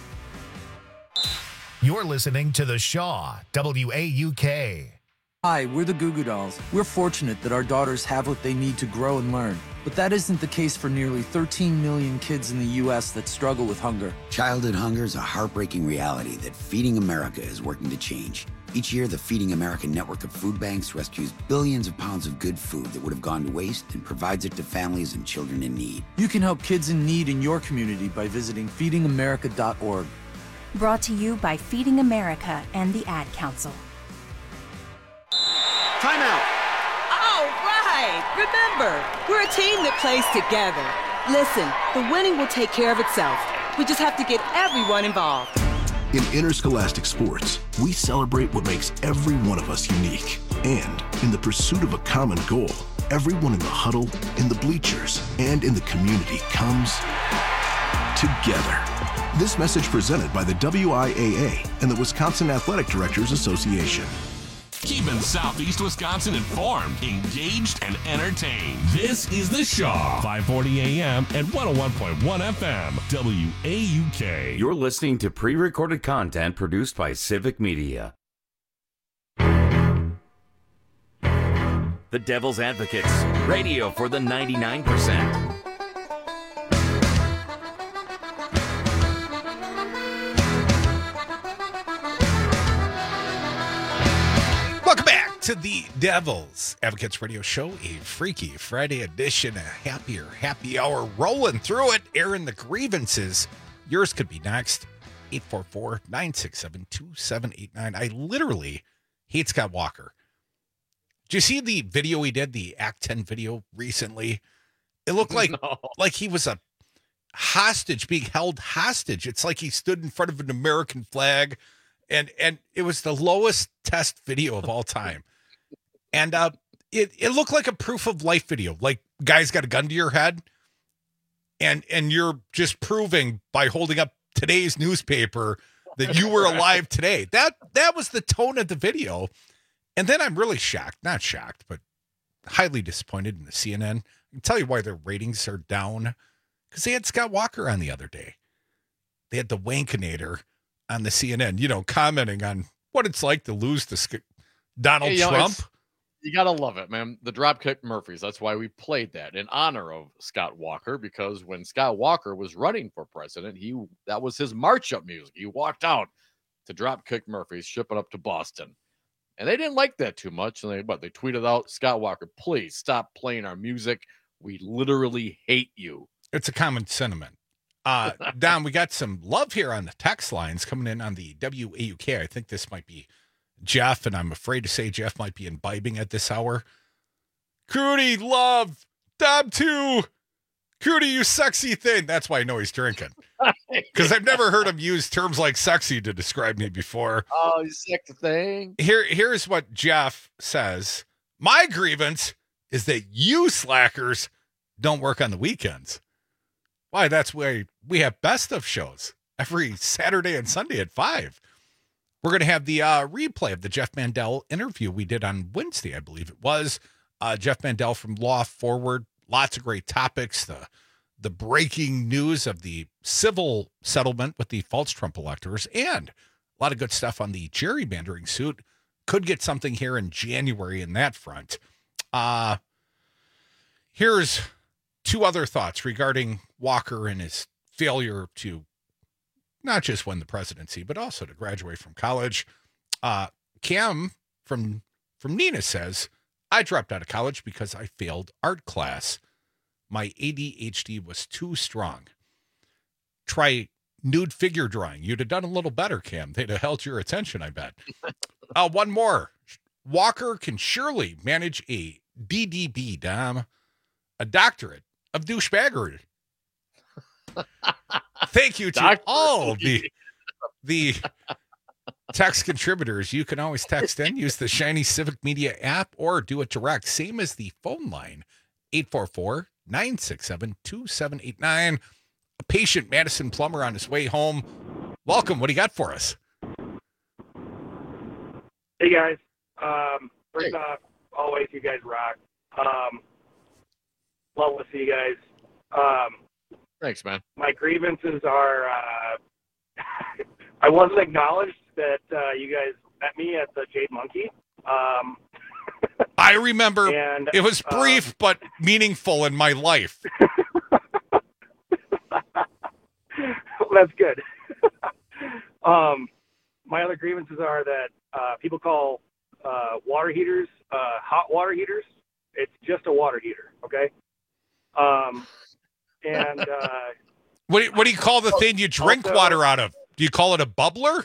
S1: You're listening to The Shaw, W A U K.
S27: Hi, we're the Goo Goo Dolls. We're fortunate that our daughters have what they need to grow and learn. But that isn't the case for nearly thirteen million kids in the U S that struggle with hunger.
S28: Childhood hunger is a heartbreaking reality that Feeding America is working to change. Each year, the Feeding America network of food banks rescues billions of pounds of good food that would have gone to waste and provides it to families and children in need.
S27: You can help kids in need in your community by visiting feeding america dot org.
S29: Brought to you by Feeding America and the Ad Council.
S30: Timeout. All right. Remember, we're a team that plays together. Listen, the winning will take care of itself. We just have to get everyone involved.
S31: In interscholastic sports, we celebrate what makes every one of us unique. And in the pursuit of a common goal, everyone in the huddle, in the bleachers, and in the community comes together. This message presented by the W I A A and the Wisconsin Athletic Directors Association.
S32: Keeping Southeast Wisconsin informed, engaged, and entertained. This is The Shaw, five forty A M and one oh one point one F M, W A U K.
S18: You're listening to pre-recorded content produced by Civic Media. The Devil's Advocates, radio for the ninety-nine percent.
S12: Welcome back to the Devil's Advocates Radio Show, a freaky Friday edition, a happier happy hour rolling through it, airing the grievances. Yours could be next. eight four four, nine six seven, two seven eight nine. I literally hate Scott Walker. Did you see the video he did, the Act ten video recently? It looked like, no. like he was a hostage, being held hostage. It's like he stood in front of an American flag, and and it was the lowest test video of all time. And uh, it, it looked like a proof of life video, like guy's got a gun to your head, and and you're just proving by holding up today's newspaper that you were alive today. That that was the tone of the video. And then I'm really shocked, not shocked, but highly disappointed in the C N N. I can tell you why their ratings are down, because they had Scott Walker on the other day. They had the Wankinator on the C N N, you know, commenting on what it's like to lose to Sc- Donald
S13: hey, you
S12: Trump.
S13: Know, you got to love it, man. The Dropkick Murphys. That's why we played that in honor of Scott Walker, because when Scott Walker was running for president, he that was his march-up music. He walked out to Dropkick Murphys, shipping up to Boston. And they didn't like that too much. And they, but they tweeted out, Scott Walker, please stop playing our music. We literally hate you.
S12: It's a common sentiment. Uh, Don, we got some love here on the text lines coming in on the W A U K. I think this might be Jeff, and I'm afraid to say Jeff might be imbibing at this hour. Crudy, love, Dom too. Crudy, you sexy thing. That's why I know he's drinking. Because I've never heard him use terms like sexy to describe me before.
S13: Oh, you sexy thing.
S12: Here, here's what Jeff says. My grievance is that you slackers don't work on the weekends. Why, that's why we have best of shows every Saturday and Sunday at five. We're going to have the uh, replay of the Jeff Mandel interview we did on Wednesday, I believe it was. Uh, Jeff Mandel from Law Forward. Lots of great topics. The the breaking news of the civil settlement with the false Trump electors, and a lot of good stuff on the gerrymandering suit. Could get something here in January in that front. Uh, here's two other thoughts regarding Walker and his failure to not just win the presidency, but also to graduate from college. Uh, Cam from, from Nina says, I dropped out of college because I failed art class. My A D H D was too strong. Try nude figure drawing. You'd have done a little better, Cam. They'd have held your attention, I bet. uh, one more. Walker can surely manage a D D B, Dom, a doctorate of douchebaggery. Thank you to Doctor all the, the text contributors. You can always text in, use the Shiny Civic Media app, or do it direct. Same as the phone line, eight four four, nine six seven, two seven eight nine. A patient Madison plumber on his way home. Welcome. What do you got for us?
S2: Hey, guys. Um, first hey. off, always, you guys rock. Um, love to see you guys. Um,
S13: Thanks, man.
S2: My grievances are, uh, I wasn't acknowledged that uh, you guys met me at the Jade Monkey. Um,
S12: I remember
S2: and,
S12: it was brief
S2: um,
S12: but meaningful in my life.
S2: That's good. um, my other grievances are that uh, people call uh, water heaters uh, hot water heaters. It's just a water heater, okay? Um, and uh,
S12: what do you, what do you call the thing you drink
S2: also,
S12: water out of? Do you call it a bubbler?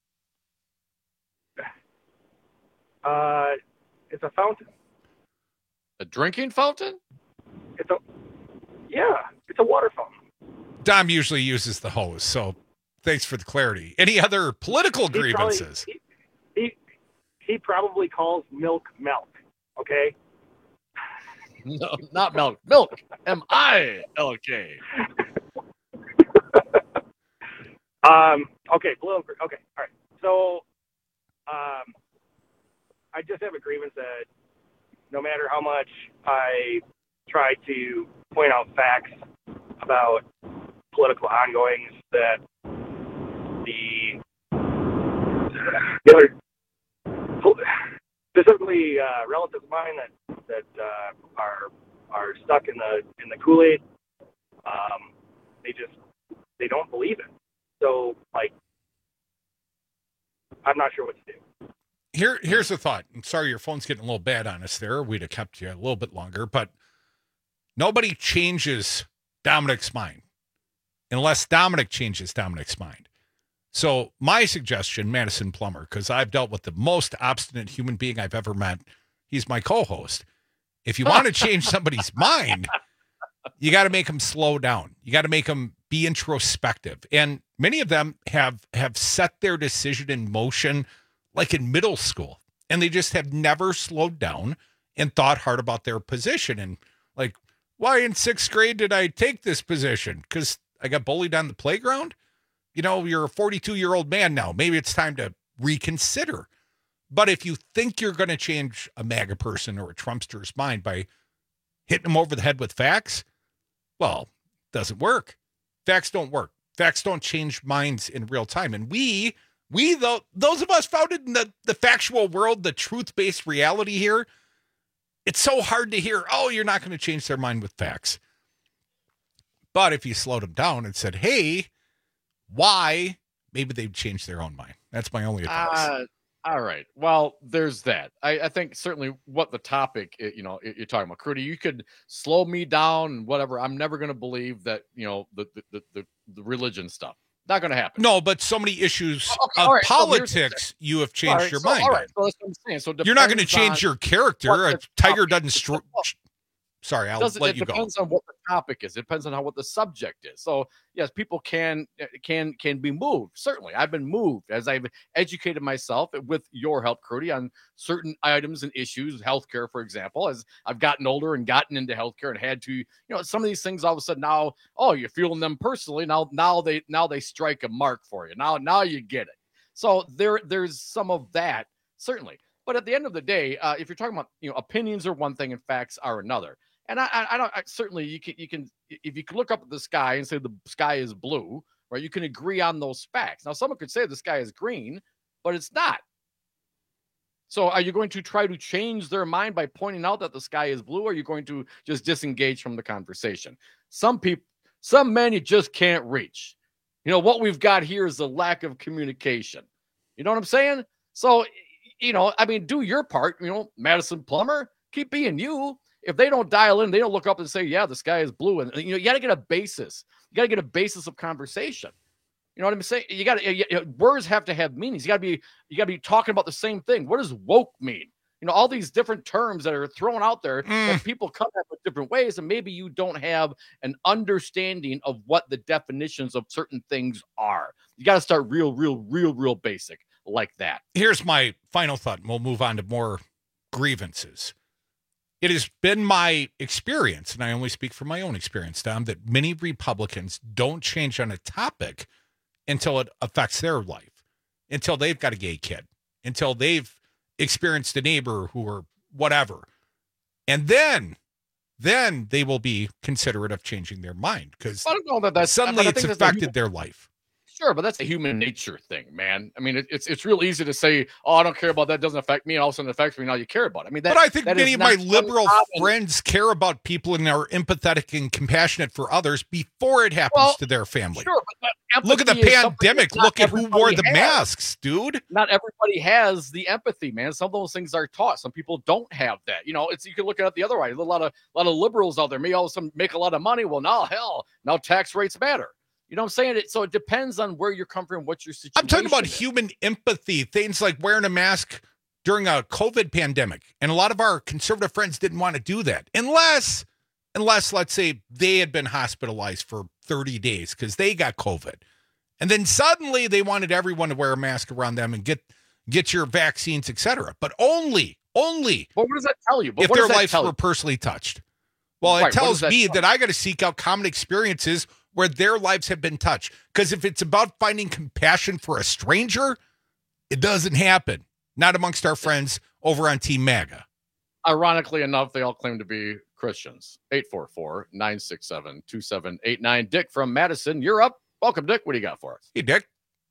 S2: Uh, it's a fountain.
S13: A drinking fountain?
S2: It's a yeah, it's a water fountain.
S12: Dom usually uses the hose, so thanks for the clarity. Any other political
S2: he
S12: grievances?
S2: Probably, he, he he probably calls milk milk. Okay.
S13: No, not milk. Milk. M I L K.
S2: um. Okay. Political. Okay. All right. So, um, I just have a grievance that no matter how much I try to point out facts about political ongoings, that the the other specifically uh, relatives of mine that that uh, are are stuck in the in the Kool-Aid. Um, they just they don't believe it. So like, I'm not sure what to do.
S12: Here, here's the thought. I'm sorry your phone's getting a little bad on us there. We'd have kept you a little bit longer, but nobody changes Dominic's mind unless Dominic changes Dominic's mind. So my suggestion, Madison Plummer, because I've dealt with the most obstinate human being I've ever met. He's my co-host. If you want to change somebody's mind, you got to make them slow down. You got to make them be introspective. And many of them have, have set their decision in motion like in middle school, and they just have never slowed down and thought hard about their position. And like, why in sixth grade did I take this position? Because I got bullied on the playground? You know, you're a forty-two-year-old man now. Maybe it's time to reconsider. But if you think you're going to change a MAGA person or a Trumpster's mind by hitting them over the head with facts, well, it doesn't work. Facts don't work. Facts don't change minds in real time. And we, we though, those of us founded in the, the factual world, the truth-based reality here, it's so hard to hear, oh, you're not going to change their mind with facts. But if you slowed them down and said, hey, why, maybe they'd change their own mind. That's my only advice.
S13: Uh, all right. Well, there's that. I, I think certainly what the topic, you know, you're talking about, Crudy, you could slow me down and whatever. I'm never going to believe that, you know, the, the, the, the religion stuff. Not going to happen.
S12: No, but so many issues
S13: okay,
S12: of
S13: right,
S12: politics, so you have changed
S13: right,
S12: your
S13: so,
S12: mind.
S13: All right. So that's what I'm saying. So
S12: you're not going to change your character. A tiger doesn't stro- Sorry, I'll
S13: Doesn't,
S12: let
S13: it
S12: you go.
S13: It depends on what the topic is. It depends on how what the subject is. So yes, people can can can be moved. Certainly, I've been moved as I've educated myself with your help, Crudy, on certain items and issues, healthcare, for example. As I've gotten older and gotten into healthcare and had to, you know, some of these things all of a sudden now, oh, you're feeling them personally. Now, now they now they strike a mark for you. Now, now you get it. So there there's some of that certainly. But at the end of the day, uh, if you're talking about, you know, opinions are one thing and facts are another. And I, I don't I, certainly you can you can if you can look up at the sky and say the sky is blue, right? You can agree on those facts. Now, someone could say the sky is green, but it's not. So, are you going to try to change their mind by pointing out that the sky is blue, or are you going to just disengage from the conversation? Some people, some men, you just can't reach. You know what we've got here is a lack of communication. You know what I'm saying? So, you know, I mean, do your part. You know, Madison Plummer, keep being you. If they don't dial in, they don't look up and say, yeah, the sky is blue. And, you know, you got to get a basis. You got to get a basis of conversation. You know what I'm saying? You got to, you know, words have to have meanings. You got to be, you got to be talking about the same thing. What does woke mean? You know, all these different terms that are thrown out there mm. and people come at it different ways. And maybe you don't have an understanding of what the definitions of certain things are. You got to start real, real, real, real basic like that.
S12: Here's my final thought, and we'll move on to more grievances. It has been my experience, and I only speak from my own experience, Dom, that many Republicans don't change on a topic until it affects their life, until they've got a gay kid, until they've experienced a neighbor who or whatever. And then, then they will be considerate of changing their mind because suddenly it's affected their life.
S13: Sure, but that's a human nature thing, man. I mean, it, it's it's real easy to say, "Oh, I don't care about that. It doesn't affect me," and all of a sudden it affects me. Now you care about it. I mean, that,
S12: but I think
S13: that
S12: many of my liberal
S13: uncommon.
S12: friends care about people and are empathetic and compassionate for others before it happens well, to their family.
S13: Sure, but
S12: look at the pandemic. Look at who wore the has. masks, dude.
S13: Not everybody has the empathy, man. Some of those things are taught. Some people don't have that. You know, it's you can look at it the other way. A lot of a lot of liberals out there may all of a sudden make a lot of money. Well, now hell, now tax rates matter. You know what I'm saying? It, so it depends on where you're coming from, what your situation is.
S12: I'm talking about is. human empathy, things like wearing a mask during a COVID pandemic. And a lot of our conservative friends didn't want to do that unless, unless let's say they had been hospitalized for thirty days because they got COVID. And then suddenly they wanted everyone to wear a mask around them and get, get your vaccines, et cetera. But only, only
S13: but what does that tell you? But
S12: if their lives were personally touched. Well,
S13: right,
S12: it tells
S13: that
S12: me
S13: tell?
S12: that I got to seek out common experiences where their lives have been touched. Because if it's about finding compassion for a stranger, it doesn't happen. Not amongst our friends over on Team MAGA.
S13: Ironically enough, they all claim to be Christians. eight four four, nine six seven, two seven eight nine. Dick from Madison, you're up. Welcome, Dick. What do you got for us?
S12: Hey, Dick.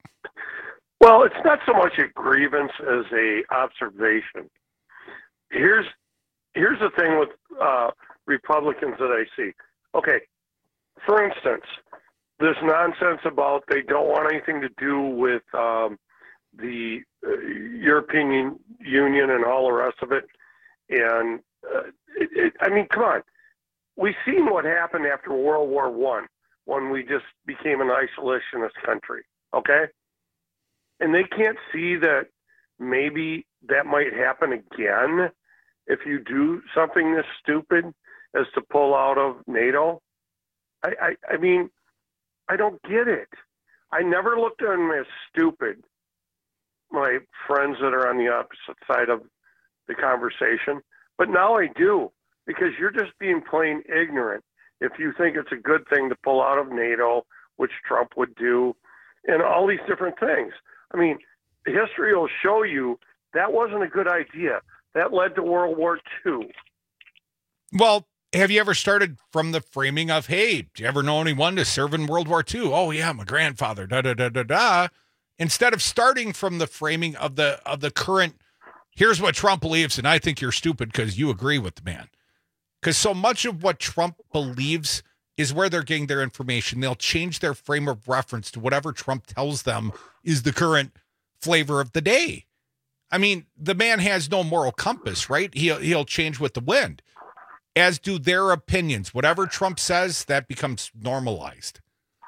S5: Well, it's not so much a grievance as a observation. Here's here's the thing with uh, Republicans that I see. Okay, for instance, this nonsense about they don't want anything to do with um, the uh, European Union and all the rest of it. And uh, it, it, I mean, come on. We've seen what happened after World War One when we just became an isolationist country, okay? And they can't see that maybe that might happen again if you do something this stupid as to pull out of NATO. I, I, I mean, I don't get it. I never looked at them as stupid, my friends that are on the opposite side of the conversation, but now I do, because you're just being plain ignorant if you think it's a good thing to pull out of NATO, which Trump would do, and all these different things. I mean, history will show you that wasn't a good idea. That led to World War Two.
S12: Well, have you ever started from the framing of, hey, do you ever know anyone to serve in World War Two? Oh, yeah, my grandfather, da, da, da, da, da. Instead of starting from the framing of the of the current, here's what Trump believes, and I think you're stupid because you agree with the man. Because so much of what Trump believes is where they're getting their information. They'll change their frame of reference to whatever Trump tells them is the current flavor of the day. I mean, the man has no moral compass, right? He'll, he'll change with the wind, as do their opinions. Whatever Trump says, that becomes normalized.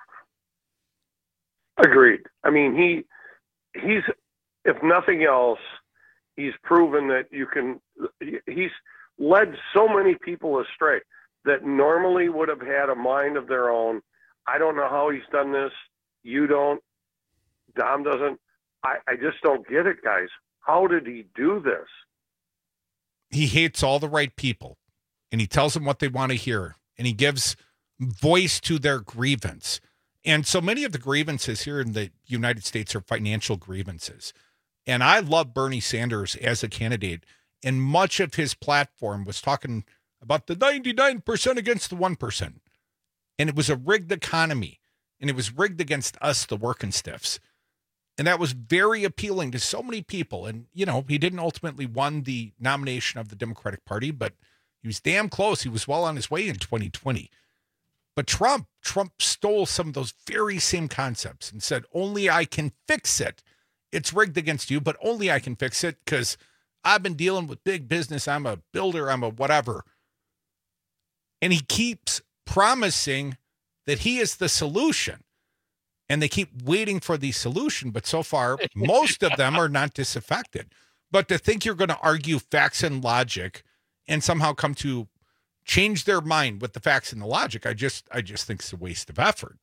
S5: Agreed. I mean, he he's, if nothing else, he's proven that you can, he's led so many people astray that normally would have had a mind of their own. I don't know how he's done this. You don't. Dom doesn't. I, I just don't get it, guys. How did he do this?
S12: He hates all the right people, and he tells them what they want to hear, and he gives voice to their grievance. And so many of the grievances here in the United States are financial grievances. And I love Bernie Sanders as a candidate, and much of his platform was talking about the ninety-nine percent against the one percent. And it was a rigged economy, and it was rigged against us, the working stiffs. And that was very appealing to so many people. And, you know, he didn't ultimately win the nomination of the Democratic Party, but he was damn close. He was well on his way in twenty twenty. But Trump, Trump stole some of those very same concepts and said, only I can fix it. It's rigged against you, but only I can fix it because I've been dealing with big business. I'm a builder. I'm a whatever. And he keeps promising that he is the solution. And they keep waiting for the solution. But so far, most of them are not disaffected. But to think you're going to argue facts and logic and somehow come to change their mind with the facts and the logic, I just I just think it's a waste of effort.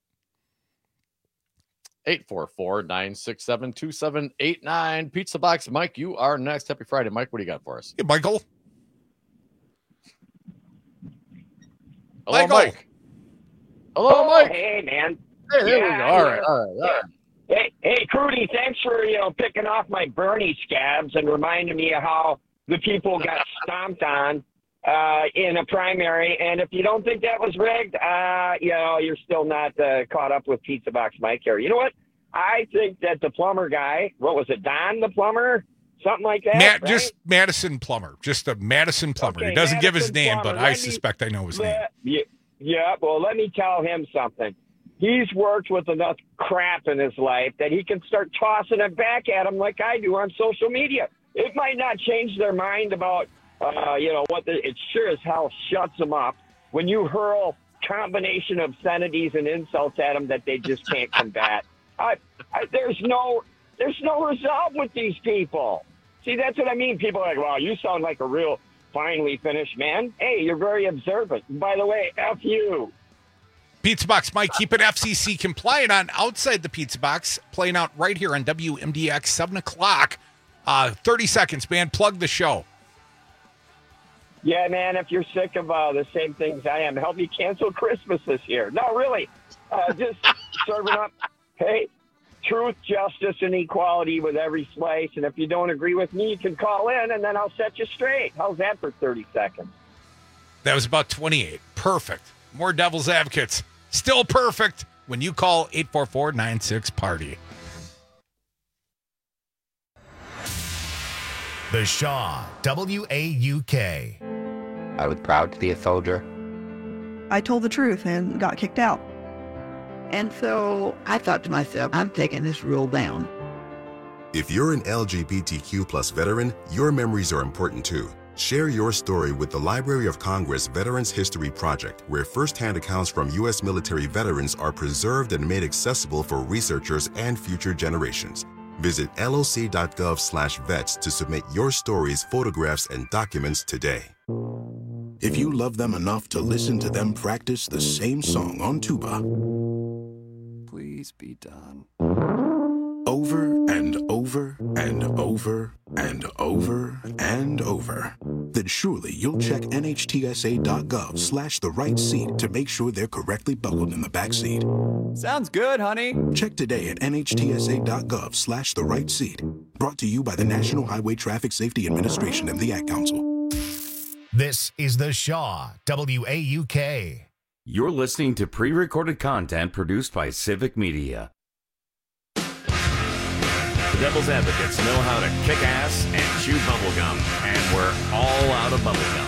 S13: eight four four, nine six seven, two seven eight nine. Pizza Box Mike, you are next. Happy Friday, Mike. What do you got for us?
S12: Hey, Michael.
S13: Hello,
S12: Michael.
S13: Mike. Hello,
S6: oh,
S13: Mike.
S6: Hey, man.
S13: Hey, there
S6: yeah,
S13: we go. All right,
S6: yeah.
S13: all right, all right.
S6: Hey, hey, Crudy, thanks for, you know, picking off my Bernie scabs and reminding me of how the people got stomped on uh, in a primary. And if you don't think that was rigged, uh, you know, you're still not uh, caught up with Pizza Box Mike here. You know what? I think that the plumber guy, what was it, Don the plumber? Something like that?
S12: Matt,
S6: right?
S12: Just Madison Plummer. Just a Madison Plummer.
S6: Okay,
S12: he doesn't
S6: Madison
S12: give his name,
S6: Plummer.
S12: but
S6: Let
S12: I
S6: me-
S12: suspect I know his
S6: let-
S12: name.
S6: Yeah, yeah, well, let me tell him something. He's worked with enough crap in his life that he can start tossing it back at him like I do on social media. It might not change their mind about, uh, you know, what the, it sure as hell shuts them up when you hurl combination of obscenities and insults at them that they just can't combat. I, I, there's no, there's no resolve with these people. See, that's what I mean. People are like, wow, you sound like a real finely finished man. Hey, you're very observant. By the way, F you.
S12: Pizza Box Mike, keep it F C C compliant on Outside the Pizza Box, playing out right here on W M D X, seven o'clock. Uh, thirty seconds, man. Plug the show.
S6: Yeah, man, if you're sick of uh, the same things I am, help me cancel Christmas this year. No, really. Uh, just serving up, hey, truth, justice, and equality with every slice. And if you don't agree with me, you can call in, and then I'll set you straight. How's that for thirty seconds?
S12: That was about twenty-eight. Perfect. More Devil's Advocates. Still perfect when you call eight four four, nine six, party.
S1: The Shaw, W A U K.
S4: I was proud to be a soldier.
S7: I told the truth and got kicked out.
S8: And so I thought to myself, I'm taking this rule down.
S9: If you're an L G B T Q plus veteran, your memories are important too. Share your story with the Library of Congress Veterans History Project, where firsthand accounts from U S military veterans are preserved and made accessible for researchers and future generations. Visit L O C dot gov slash vets to submit your stories, photographs, and documents today.
S31: If you love them enough to listen to them practice the same song on tuba,
S10: please be done.
S31: Over and over and over and over and over, then surely you'll check N H T S A dot gov slash the right seat to make sure they're correctly buckled in the back seat.
S10: Sounds good, honey.
S31: Check today at N H T S A dot gov slash the right seat. Brought to you by the National Highway Traffic Safety Administration and the Ad Council.
S1: This is The Shaw, W A U K.
S18: You're listening to pre-recorded content produced by Civic Media.
S11: The Devil's Advocates know how to kick ass and chew bubblegum, and we're all out of bubblegum.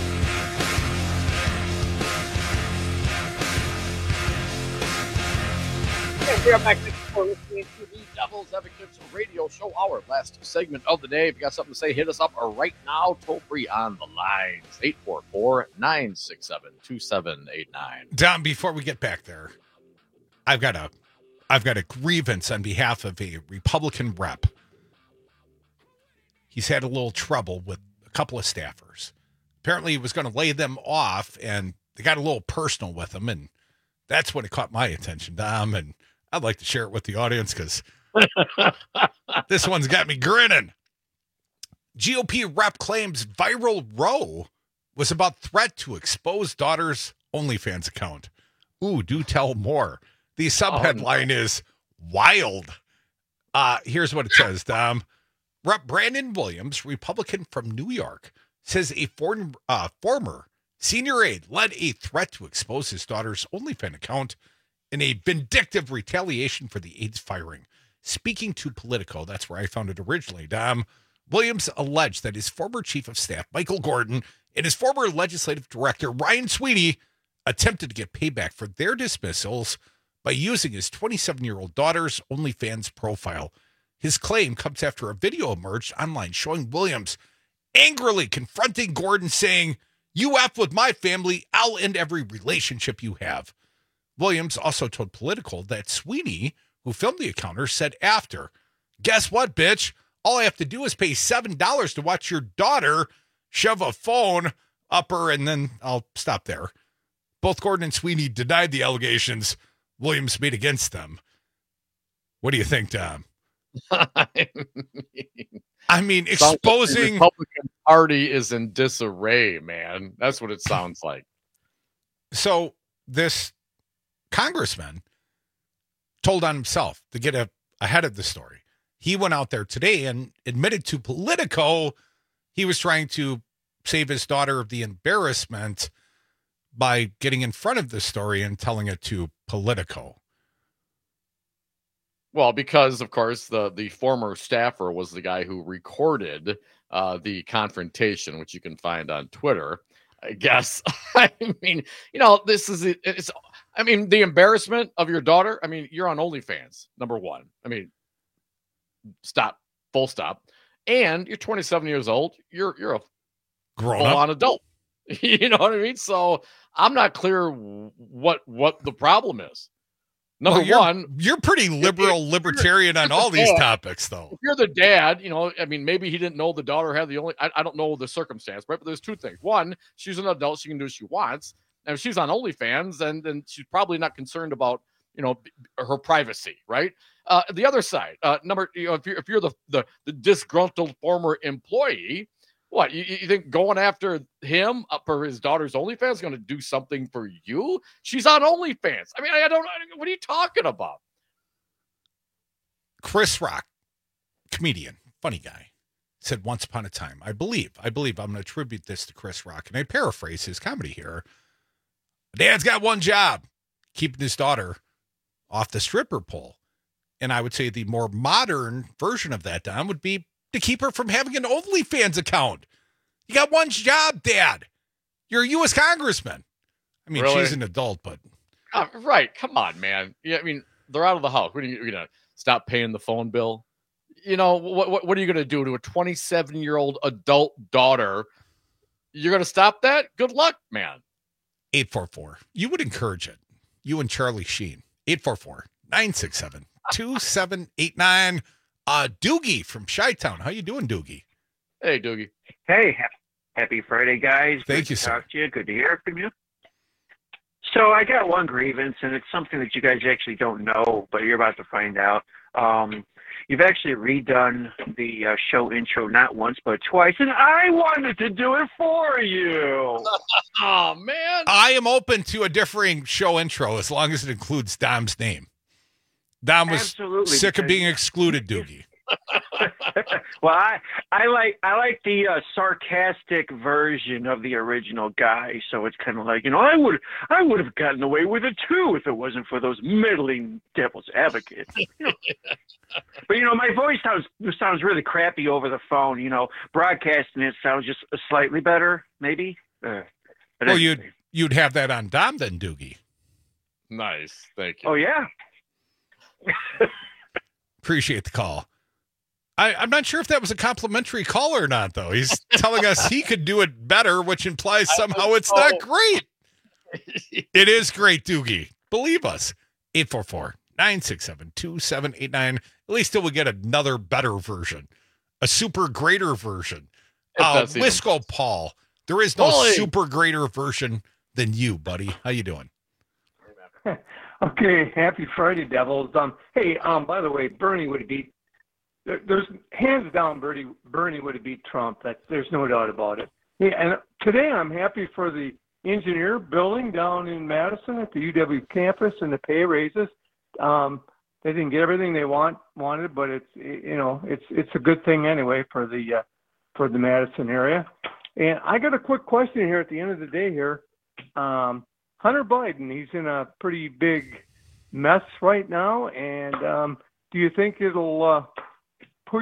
S13: And we are back for listening to the Devil's Advocates radio show, our last segment of the day. If you got something to say, hit us up right now, toll free on the lines, eight four four, nine six seven, two seven eight nine.
S12: Dom, before we get back there, I've got a I've got a grievance on behalf of a Republican rep. He's had a little trouble with a couple of staffers. Apparently he was going to lay them off, and they got a little personal with him, and that's when it caught my attention, Dom, and I'd like to share it with the audience because this one's got me grinning. G O P rep claims viral row was about threat to expose daughter's OnlyFans account. Ooh, do tell more. The subheadline oh, no. is wild. Uh, here's what it says, Dom. Rep Brandon Williams, Republican from New York, says a foreign, uh, former senior aide led a threat to expose his daughter's OnlyFans account in a vindictive retaliation for the aide's firing. Speaking to Politico, that's where I found it originally, Dom, Williams alleged that his former chief of staff, Michael Gordon, and his former legislative director, Ryan Sweeney, attempted to get payback for their dismissals by using his twenty-seven-year-old daughter's OnlyFans profile. His claim comes after a video emerged online showing Williams angrily confronting Gordon, saying, "You F with my family, I'll end every relationship you have." Williams also told Politico that Sweeney, who filmed the encounter, said after, "Guess what, bitch? All I have to do is pay seven dollars to watch your daughter shove a phone up her," and then I'll stop there. Both Gordon and Sweeney denied the allegations Williams made against them. What do you think, Tom? I mean, exposing
S13: the Republican Party is in disarray, man. That's what it sounds like.
S12: So this congressman told on himself to get a, ahead of the story. He went out there today and admitted to Politico he was trying to save his daughter of the embarrassment by getting in front of the story and telling it to Politico.
S13: Well, because, of course, the, the former staffer was the guy who recorded uh, the confrontation, which you can find on Twitter, I guess. I mean, you know, this is, it's, I mean, the embarrassment of your daughter. I mean, you're on OnlyFans, number one. I mean, stop, full stop. And you're twenty-seven years old. You're, you're a
S12: grown
S13: full-on adult. You know what I mean? So I'm not clear what, what the problem is. Number
S12: well, you're,
S13: one,
S12: you're pretty liberal if, libertarian on all these dad, topics, though.
S13: If you're the dad, you know, I mean, maybe he didn't know the daughter had the only, I, I don't know the circumstance, right? But there's two things. One, she's an adult. She can do what she wants. And if she's on OnlyFans, then, then she's probably not concerned about, you know, her privacy, right? Uh, the other side, uh, number, you know, if you're, if you're the, the, the disgruntled former employee, what, you, you think going after him for his daughter's OnlyFans is going to do something for you? She's on OnlyFans. I mean, I don't, what are you talking about?
S12: Chris Rock, comedian, funny guy, said once upon a time, I believe, I believe I'm going to attribute this to Chris Rock, and I paraphrase his comedy here. Dad's got one job, keeping his daughter off the stripper pole. And I would say the more modern version of that, Don, would be to keep her from having an OnlyFans account. You got one job, Dad. You're a U S congressman. I mean,
S13: Really?
S12: she's an adult, but
S13: Uh, right. Come on, man. Yeah, I mean, they're out of the house. What are you, you gonna stop paying the phone bill? You know, what what, what are you gonna do to a twenty-seven-year-old adult daughter? You're gonna stop that? Good luck, man.
S12: eight four four. You would encourage it. You and Charlie Sheen. eight four four, nine six seven, two seven eight nine. Uh, Doogie from Chi-Town. How you doing, Doogie?
S13: Hey, Doogie.
S3: Hey, ha- happy Friday, guys.
S12: Thank
S3: Good
S12: you,
S3: to
S12: sir.
S3: talk to you. Good to hear from you. So I got one grievance, and it's something that you guys actually don't know, but you're about to find out. Um, you've actually redone the uh, show intro not once but twice, and I wanted to do it for you.
S13: Oh, man.
S12: I am open to a differing show intro as long as it includes Dom's name. Dom was
S3: Absolutely,
S12: sick of
S3: because-
S12: being excluded, Doogie.
S3: Well, I I like I like the uh, sarcastic version of the original guy, so it's kind of like, you know, I would I would have gotten away with it too if it wasn't for those middling devil's advocates. But you know, my voice sounds sounds really crappy over the phone. You know, broadcasting it sounds just slightly better, maybe. Uh, but
S12: Well,
S3: anyway.
S12: you'd you'd have that on Dom then, Doogie.
S13: Nice. Thank you.
S3: Oh yeah.
S12: Appreciate the call. I, I'm not sure if that was a complimentary call or not, though. He's telling us he could do it better, which implies somehow it's not great. It is great, Doogie. Believe us. eight four four, nine six seven, two seven eight nine. At least till we get another better version, a super greater version. Uh,
S13: that's even-
S12: Wisco Paul, there is no
S13: Paulie.
S12: super greater version than you, buddy. How you doing?
S4: Okay, happy Friday, Devils. Um, hey, um, by the way, Bernie would have beat. There, there's hands down, Bernie. Bernie would have beat Trump. That there's no doubt about it. Yeah, and today I'm happy for the engineer building down in Madison at the U W campus and the pay raises. Um, they didn't get everything they want wanted, but it's you know it's it's a good thing anyway for the uh, for the Madison area. And I got a quick question here at the end of the day here. Um, Hunter Biden, he's in a pretty big mess right now, and um, do you think it'll uh, push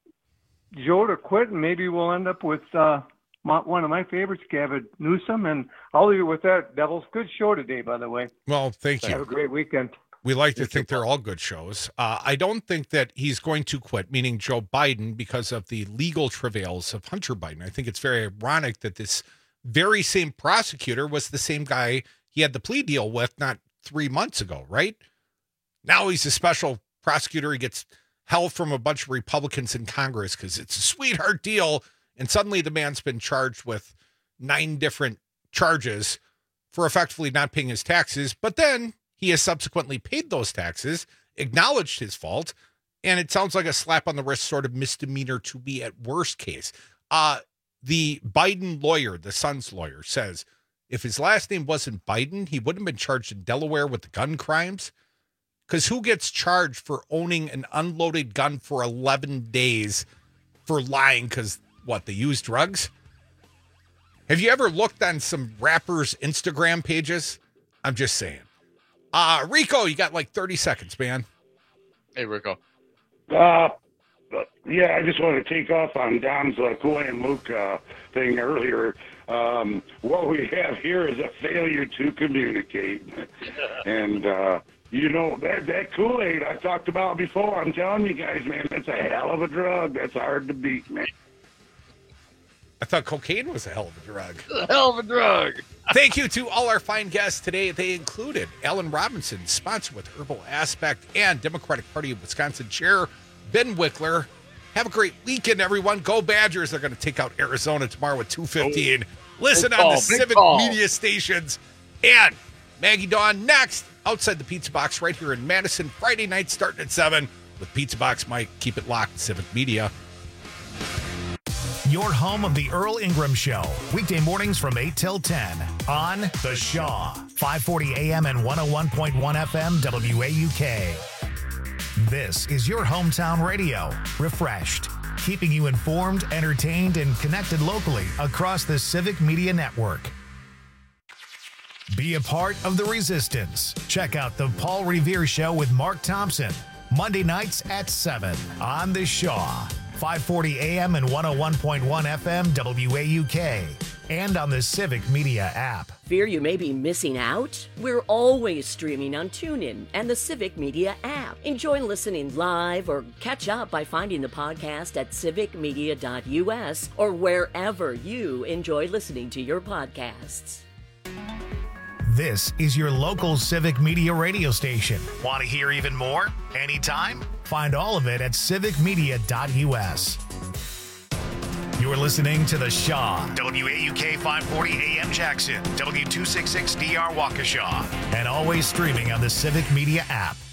S4: Joe to quit, and maybe we'll end up with uh, my, one of my favorites, Gavin Newsom? And I'll leave it with that, Devils. Good show today, by the way.
S12: Well, thank you.
S4: Have a great weekend.
S12: We like to think they're all good shows. Uh, I don't think that he's going to quit, meaning Joe Biden, because of the legal travails of Hunter Biden. I think it's very ironic that this very same prosecutor was the same guy he had the plea deal with not three months ago, right? Now he's a special prosecutor. He gets hell from a bunch of Republicans in Congress because it's a sweetheart deal. And suddenly the man's been charged with nine different charges for effectively not paying his taxes. But then he has subsequently paid those taxes, acknowledged his fault, and it sounds like a slap on the wrist sort of misdemeanor to be at worst case. Uh, the Biden lawyer, the son's lawyer, says if his last name wasn't Biden, he wouldn't have been charged in Delaware with the gun crimes. Because who gets charged for owning an unloaded gun for eleven days for lying because, what, they use drugs? Have you ever looked on some rappers' Instagram pages? I'm just saying. Uh, Rico, you got like thirty seconds, man.
S13: Hey, Rico.
S14: Uh, yeah, I just want to take off on Dom's uh, Kool-Aid and Luke uh, thing earlier. Um, what we have here is a failure to communicate. and, uh, you know, that, that Kool-Aid I talked about before, I'm telling you guys, man, that's a hell of a drug. That's hard to beat, man.
S12: I thought cocaine was a hell of a drug.
S13: A hell of a drug.
S12: Thank you to all our fine guests today. They included Alan Robinson, sponsor with Herbal Aspect, and Democratic Party of Wisconsin Chair Ben Wickler. Have a great weekend, everyone. Go Badgers. They're going to take out Arizona tomorrow at two fifteen. Listen
S13: Big
S12: on
S13: ball,
S12: the
S13: big
S12: Civic
S13: ball.
S12: media stations. And Maggie Dawn next, outside the Pizza Box right here in Madison, Friday night starting at seven with Pizza Box Mike. Keep it locked, Civic Media.
S1: Your home of the Earl Ingram Show. Weekday mornings from eight till ten on The Shaw. five forty A M and one oh one point one F M W A U K. This is your hometown radio. Refreshed. Keeping you informed, entertained, and connected locally across the Civic Media Network. Be a part of the resistance. Check out the Paul Revere Show with Mark Thompson. Monday nights at seven on The Shaw. five forty A M and one oh one point one F M W A U K. and on the Civic Media app.
S15: Fear you may be missing out? We're always streaming on TuneIn and the Civic Media app. Enjoy listening live or catch up by finding the podcast at civic media dot u s or wherever you enjoy listening to your podcasts.
S1: This is your local Civic Media radio station. Want to hear even more? Anytime? Find all of it at civic media dot u s. You're listening to The Shaw, W A U K five forty A M Jackson, W two sixty-six D R Waukesha, and always streaming on the Civic Media app.